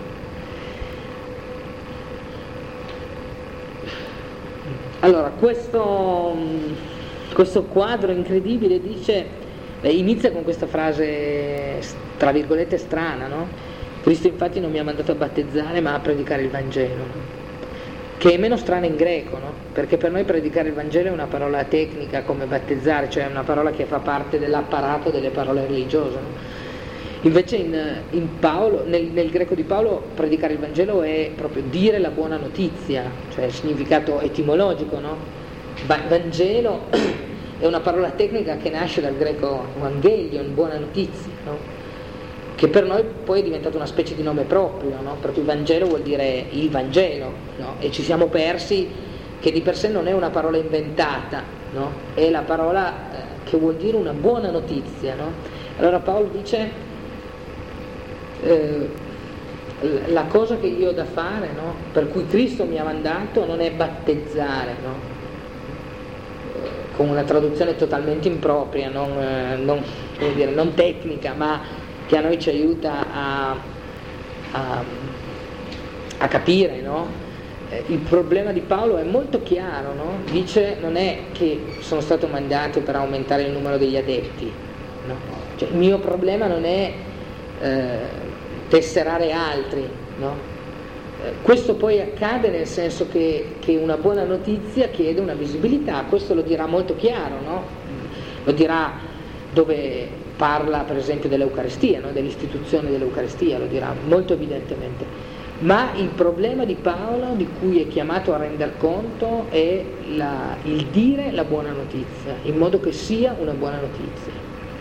Allora, questo, questo quadro incredibile dice, eh, inizia con questa frase tra virgolette strana, no? Cristo infatti non mi ha mandato a battezzare ma a predicare il Vangelo, che è meno strana in greco, no? Perché per noi predicare il Vangelo è una parola tecnica come battezzare, cioè una parola che fa parte dell'apparato delle parole religiose, no? Invece in, in Paolo, nel, nel greco di Paolo, predicare il Vangelo è proprio dire la buona notizia, cioè il significato etimologico, no? Va- Vangelo è una parola tecnica che nasce dal greco Evangelion, buona notizia, no? Che per noi poi è diventato una specie di nome proprio, no? Proprio Vangelo vuol dire il Vangelo, no? E ci siamo persi che di per sé non è una parola inventata, no? È la parola eh, che vuol dire una buona notizia, no? Allora Paolo dice eh, la cosa che io ho da fare, no? Per cui Cristo mi ha mandato non è battezzare, no? Eh, con una traduzione totalmente impropria, non, eh, non, come dire, non tecnica, ma che a noi ci aiuta a, a, a capire, no? Eh, il problema di Paolo è molto chiaro, no? Dice non è che sono stato mandato per aumentare il numero degli adepti, no? Cioè, il mio problema non è eh, tesserare altri, no? Eh, questo poi accade nel senso che, che una buona notizia chiede una visibilità, questo lo dirà molto chiaro, no? Lo dirà dove parla per esempio dell'Eucaristia, no? Dell'istituzione dell'Eucaristia, lo dirà molto evidentemente. Ma il problema di Paolo, di cui è chiamato a render conto, è la, il dire la buona notizia, in modo che sia una buona notizia.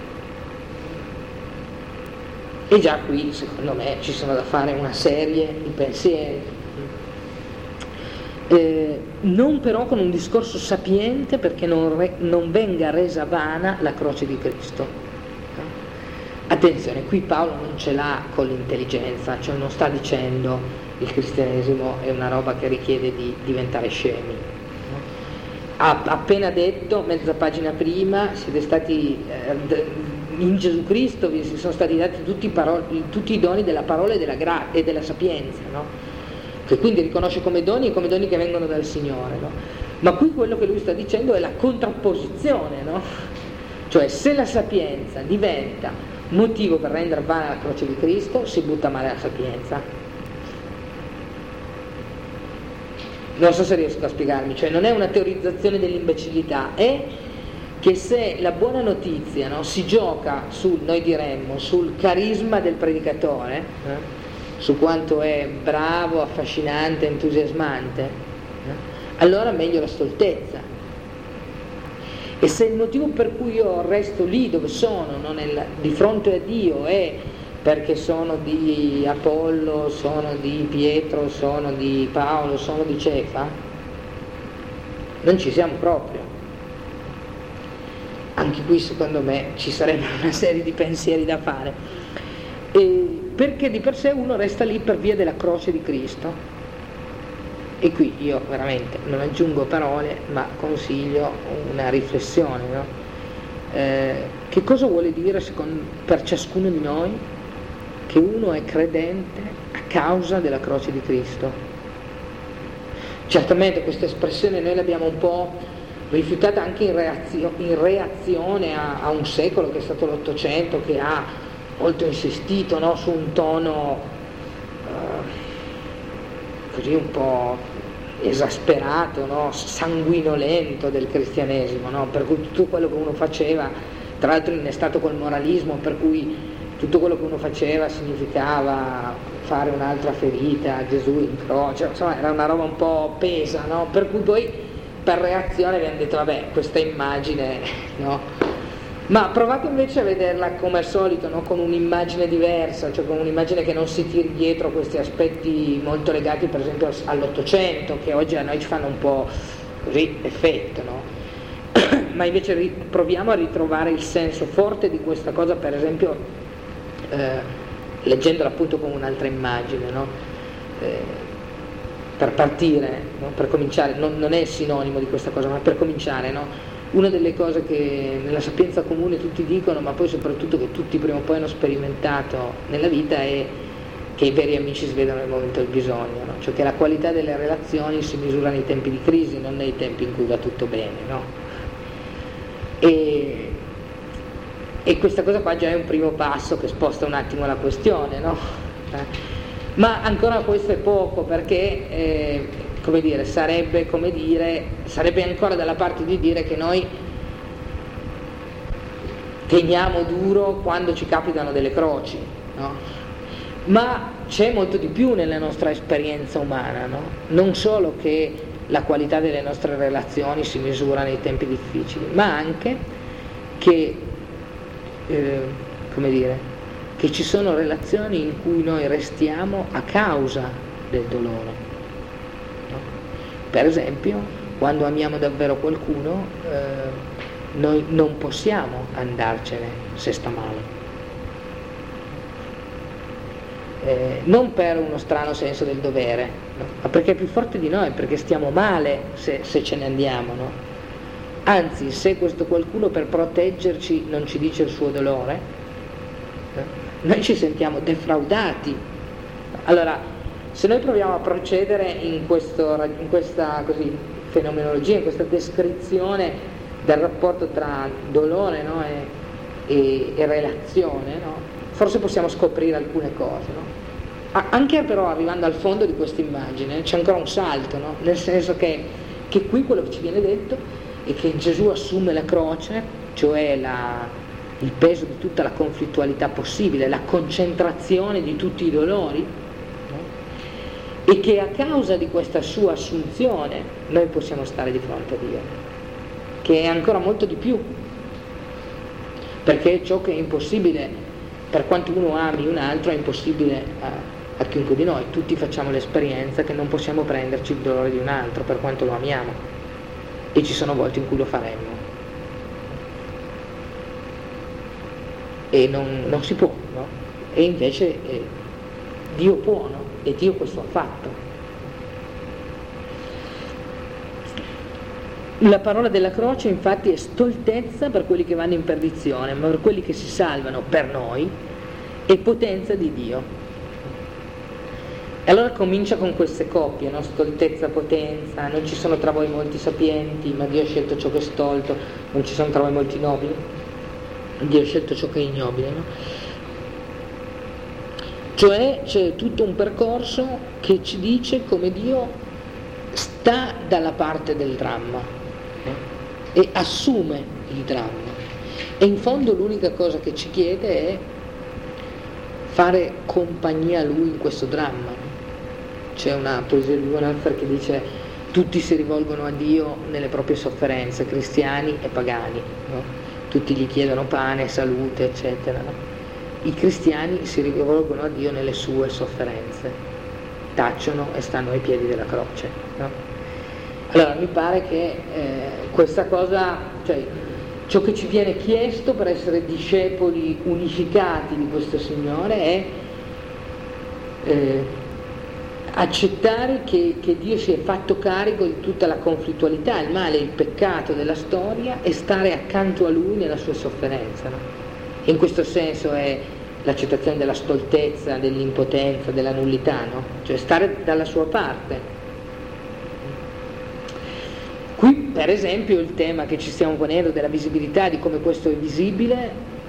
E già qui, secondo me, ci sono da fare una serie di pensieri. Eh, non però con un discorso sapiente, perché non, re, non venga resa vana la croce di Cristo. Attenzione, qui Paolo non ce l'ha con l'intelligenza, cioè non sta dicendo il cristianesimo è una roba che richiede di diventare scemi. Ha appena detto, mezza pagina prima, siete stati... Eh, in Gesù Cristo vi sono stati dati tutti i, paroli, tutti i doni della parola e della, gra- e della sapienza, no? Che quindi riconosce come doni e come doni che vengono dal Signore, no? Ma qui quello che lui sta dicendo è la contrapposizione, no? Cioè se la sapienza diventa motivo per rendere vana la croce di Cristo, si butta male la sapienza. Non so se riesco a spiegarmi, cioè non è una teorizzazione dell'imbecillità, è che se la buona notizia, no, si gioca sul, noi diremmo, sul carisma del predicatore, eh, su quanto è bravo, affascinante, entusiasmante, eh, allora meglio la stoltezza. E se il motivo per cui io resto lì dove sono, no, nel, di fronte a Dio, è perché sono di Apollo, sono di Pietro, sono di Paolo, sono di Cefa, non ci siamo proprio. Anche qui secondo me ci sarebbe una serie di pensieri da fare, e perché di per sé uno resta lì per via della croce di Cristo. E qui io veramente non aggiungo parole, ma consiglio una riflessione, no? Eh, che cosa vuole dire secondo, per ciascuno di noi che uno è credente a causa della croce di Cristo? Certamente questa espressione noi l'abbiamo un po' rifiutata anche in, reazio, in reazione a, a un secolo che è stato l'Ottocento, che ha molto insistito, no, su un tono eh, così un po' esasperato, no, sanguinolento del cristianesimo, no? Per cui tutto quello che uno faceva, tra l'altro innestato col moralismo, per cui tutto quello che uno faceva significava fare un'altra ferita a Gesù in croce, insomma era una roba un po' pesa, no? Per cui poi per reazione abbiamo detto vabbè, questa immagine, no? Ma provate invece a vederla come al solito, no? Con un'immagine diversa, cioè con un'immagine che non si tiri dietro questi aspetti molto legati per esempio all'Ottocento, che oggi a noi ci fanno un po' così effetto, no? Ma invece proviamo a ritrovare il senso forte di questa cosa, per esempio eh, leggendola appunto con un'altra immagine, no? Eh, per partire, no? Per cominciare, non, non è sinonimo di questa cosa, ma per cominciare, no? Una delle cose che nella sapienza comune tutti dicono, ma poi soprattutto che tutti prima o poi hanno sperimentato nella vita, è che i veri amici si vedono nel momento del bisogno, no? Cioè che la qualità delle relazioni si misura nei tempi di crisi, non nei tempi in cui va tutto bene, no? E, e questa cosa qua già è un primo passo che sposta un attimo la questione, no? Eh? Ma ancora questo è poco, perché eh, come dire, sarebbe come dire, sarebbe ancora dalla parte di dire che noi teniamo duro quando ci capitano delle croci, no? Ma c'è molto di più nella nostra esperienza umana, no? Non solo che la qualità delle nostre relazioni si misura nei tempi difficili, ma anche che, eh, come dire, che ci sono relazioni in cui noi restiamo a causa del dolore, no? Per esempio, quando amiamo davvero qualcuno, eh, noi non possiamo andarcene se sta male. Eh, non per uno strano senso del dovere, no? Ma perché è più forte di noi, perché stiamo male se, se ce ne andiamo, no? Anzi, se questo qualcuno per proteggerci non ci dice il suo dolore, no? Noi ci sentiamo defraudati. Allora, se noi proviamo a procedere in, questo, in questa così, fenomenologia, in questa descrizione del rapporto tra dolore, no? e, e, e relazione, no? Forse possiamo scoprire alcune cose, no? Anche però arrivando al fondo di questa immagine c'è ancora un salto, no? Nel senso che, che qui quello che ci viene detto è che Gesù assume la croce, cioè la, il peso di tutta la conflittualità possibile, la concentrazione di tutti i dolori, no? E che a causa di questa sua assunzione noi possiamo stare di fronte a Dio, che è ancora molto di più, perché ciò che è impossibile, per quanto uno ami un altro, è impossibile a, a chiunque di noi. Tutti facciamo l'esperienza che non possiamo prenderci il dolore di un altro per quanto lo amiamo, e ci sono volte in cui lo faremmo e non, non si può, no? E invece eh, Dio può, no? E Dio questo ha fatto. La parola della croce infatti è stoltezza per quelli che vanno in perdizione, ma per quelli che si salvano, per noi, è potenza di Dio. E allora comincia con queste coppie, no? Stoltezza, potenza. Non ci sono tra voi molti sapienti, ma Dio ha scelto ciò che è stolto. Non ci sono tra voi molti nobili, Dio ha scelto ciò che è ignobile, no? Cioè c'è tutto un percorso che ci dice come Dio sta dalla parte del dramma e assume il dramma, e in fondo l'unica cosa che ci chiede è fare compagnia a Lui in questo dramma. C'è una poesia di Bonhoeffer che dice: tutti si rivolgono a Dio nelle proprie sofferenze, cristiani e pagani, no? Tutti gli chiedono pane, salute, eccetera, no? I cristiani si rivolgono a Dio nelle sue sofferenze, tacciono e stanno ai piedi della croce, no? Allora mi pare che eh, questa cosa, cioè ciò che ci viene chiesto per essere discepoli unificati di questo Signore è eh, accettare che, che Dio si è fatto carico di tutta la conflittualità, il male, il peccato della storia, e stare accanto a Lui nella sua sofferenza, no? In questo senso è l'accettazione della stoltezza, dell'impotenza, della nullità, no? Cioè stare dalla sua parte. Qui per esempio il tema che ci stiamo ponendo della visibilità, di come questo è visibile,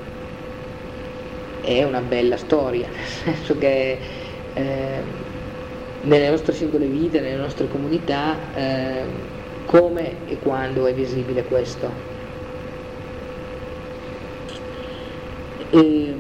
è una bella storia, nel senso che eh, nelle nostre singole vite, nelle nostre comunità, eh, come e quando è visibile questo. E,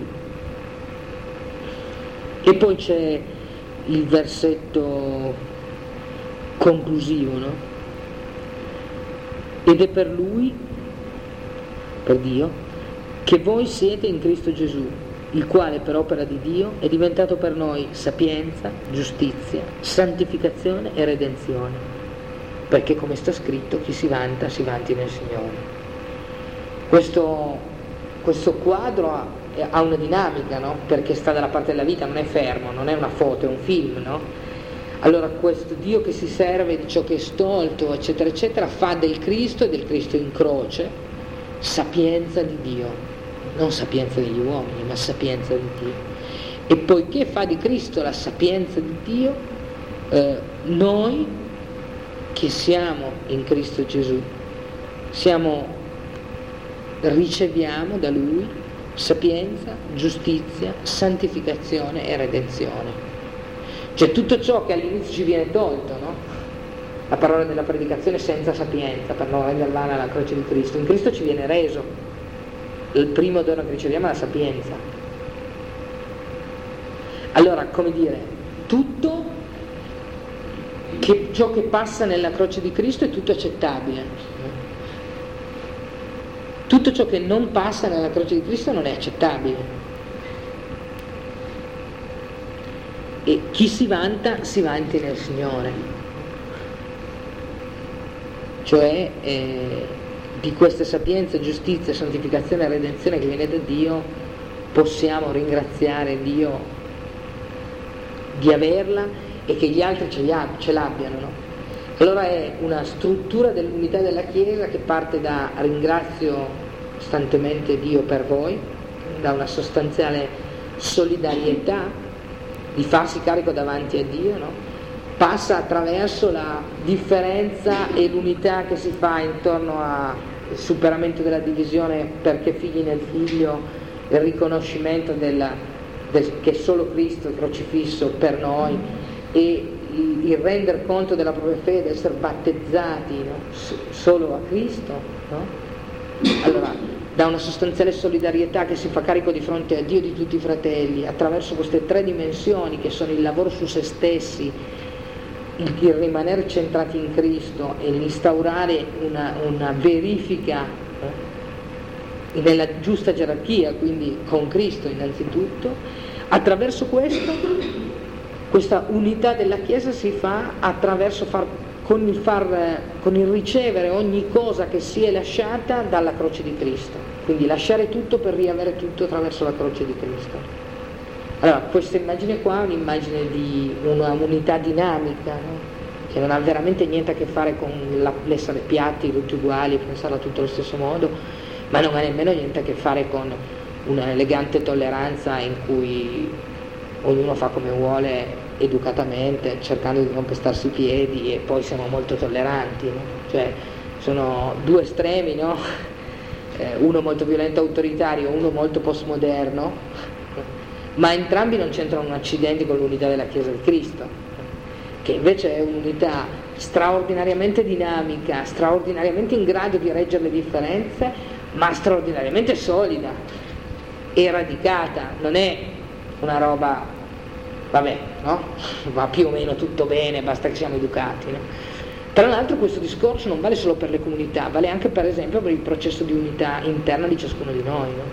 e poi c'è il versetto conclusivo, no? Ed è per Lui, per Dio, che voi siete in Cristo Gesù, il quale per opera di Dio è diventato per noi sapienza, giustizia, santificazione e redenzione, perché come sta scritto, chi si vanta si vanti nel Signore. Questo, questo quadro ha, ha una dinamica, no? Perché sta dalla parte della vita, non è fermo, non è una foto, è un film, no? Allora questo Dio che si serve di ciò che è stolto, eccetera, eccetera, fa del Cristo e del Cristo in croce sapienza di Dio, non sapienza degli uomini, ma sapienza di Dio. E poiché fa di Cristo la sapienza di Dio, eh, noi che siamo in Cristo Gesù, siamo, riceviamo da Lui sapienza, giustizia, santificazione e redenzione. Cioè tutto ciò che all'inizio ci viene tolto, no? La parola della predicazione senza sapienza, per non rendere vana la croce di Cristo, in Cristo ci viene reso. il primo dono che riceviamo è la sapienza. Allora, come dire, tutto che ciò che passa nella croce di Cristo è tutto accettabile. Tutto ciò che non passa nella croce di Cristo non è accettabile. E chi si vanta, si vanti nel Signore. Cioè eh, di questa sapienza, giustizia, santificazione e redenzione che viene da Dio, possiamo ringraziare Dio di averla e che gli altri ce, li ab- ce l'abbiano, no? Allora è una struttura dell'unità della Chiesa che parte da ringrazio costantemente Dio per voi, da una sostanziale solidarietà di farsi carico davanti a Dio, no? Passa attraverso la differenza e l'unità che si fa intorno al superamento della divisione perché figli nel figlio, il riconoscimento della, del, che solo Cristo è crocifisso per noi e il, il render conto della propria fede, essere battezzati, no? S- solo a Cristo, no? Allora da una sostanziale solidarietà che si fa carico di fronte a Dio di tutti i fratelli attraverso queste tre dimensioni che sono il lavoro su se stessi, il, il rimanere centrati in Cristo e l'instaurare una, una verifica eh, nella giusta gerarchia, quindi con Cristo innanzitutto. Attraverso questo, questa unità della Chiesa si fa attraverso far Con il, far, con il ricevere ogni cosa che si è lasciata dalla croce di Cristo, quindi lasciare tutto per riavere tutto attraverso la croce di Cristo. Allora questa immagine qua è un'immagine di una unità dinamica, no? Che non ha veramente niente a che fare con la, l'essere piatti, tutti uguali, pensare a tutto allo stesso modo, ma non ha nemmeno niente a che fare con un'elegante tolleranza in cui ognuno fa come vuole educatamente, cercando di non pestarsi i piedi, e poi siamo molto tolleranti, no? Cioè sono due estremi, no? Eh, uno molto violento e autoritario, uno molto postmoderno, ma entrambi non c'entrano un accidente con l'unità della Chiesa di Cristo, che invece è un'unità straordinariamente dinamica, straordinariamente in grado di reggere le differenze, ma straordinariamente solida e radicata. Non è una roba, vabbè, no? Va più o meno tutto bene, basta che siamo educati, no? Tra l'altro questo discorso non vale solo per le comunità, vale anche per esempio per il processo di unità interna di ciascuno di noi, no?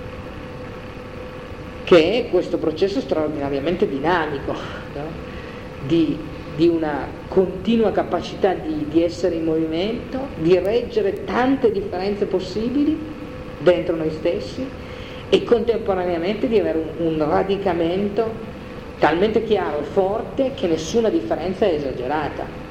Che è questo processo straordinariamente dinamico, no? di, di una continua capacità di, di essere in movimento, di reggere tante differenze possibili dentro noi stessi e contemporaneamente di avere un, un radicamento talmente chiaro e forte che nessuna differenza è esagerata.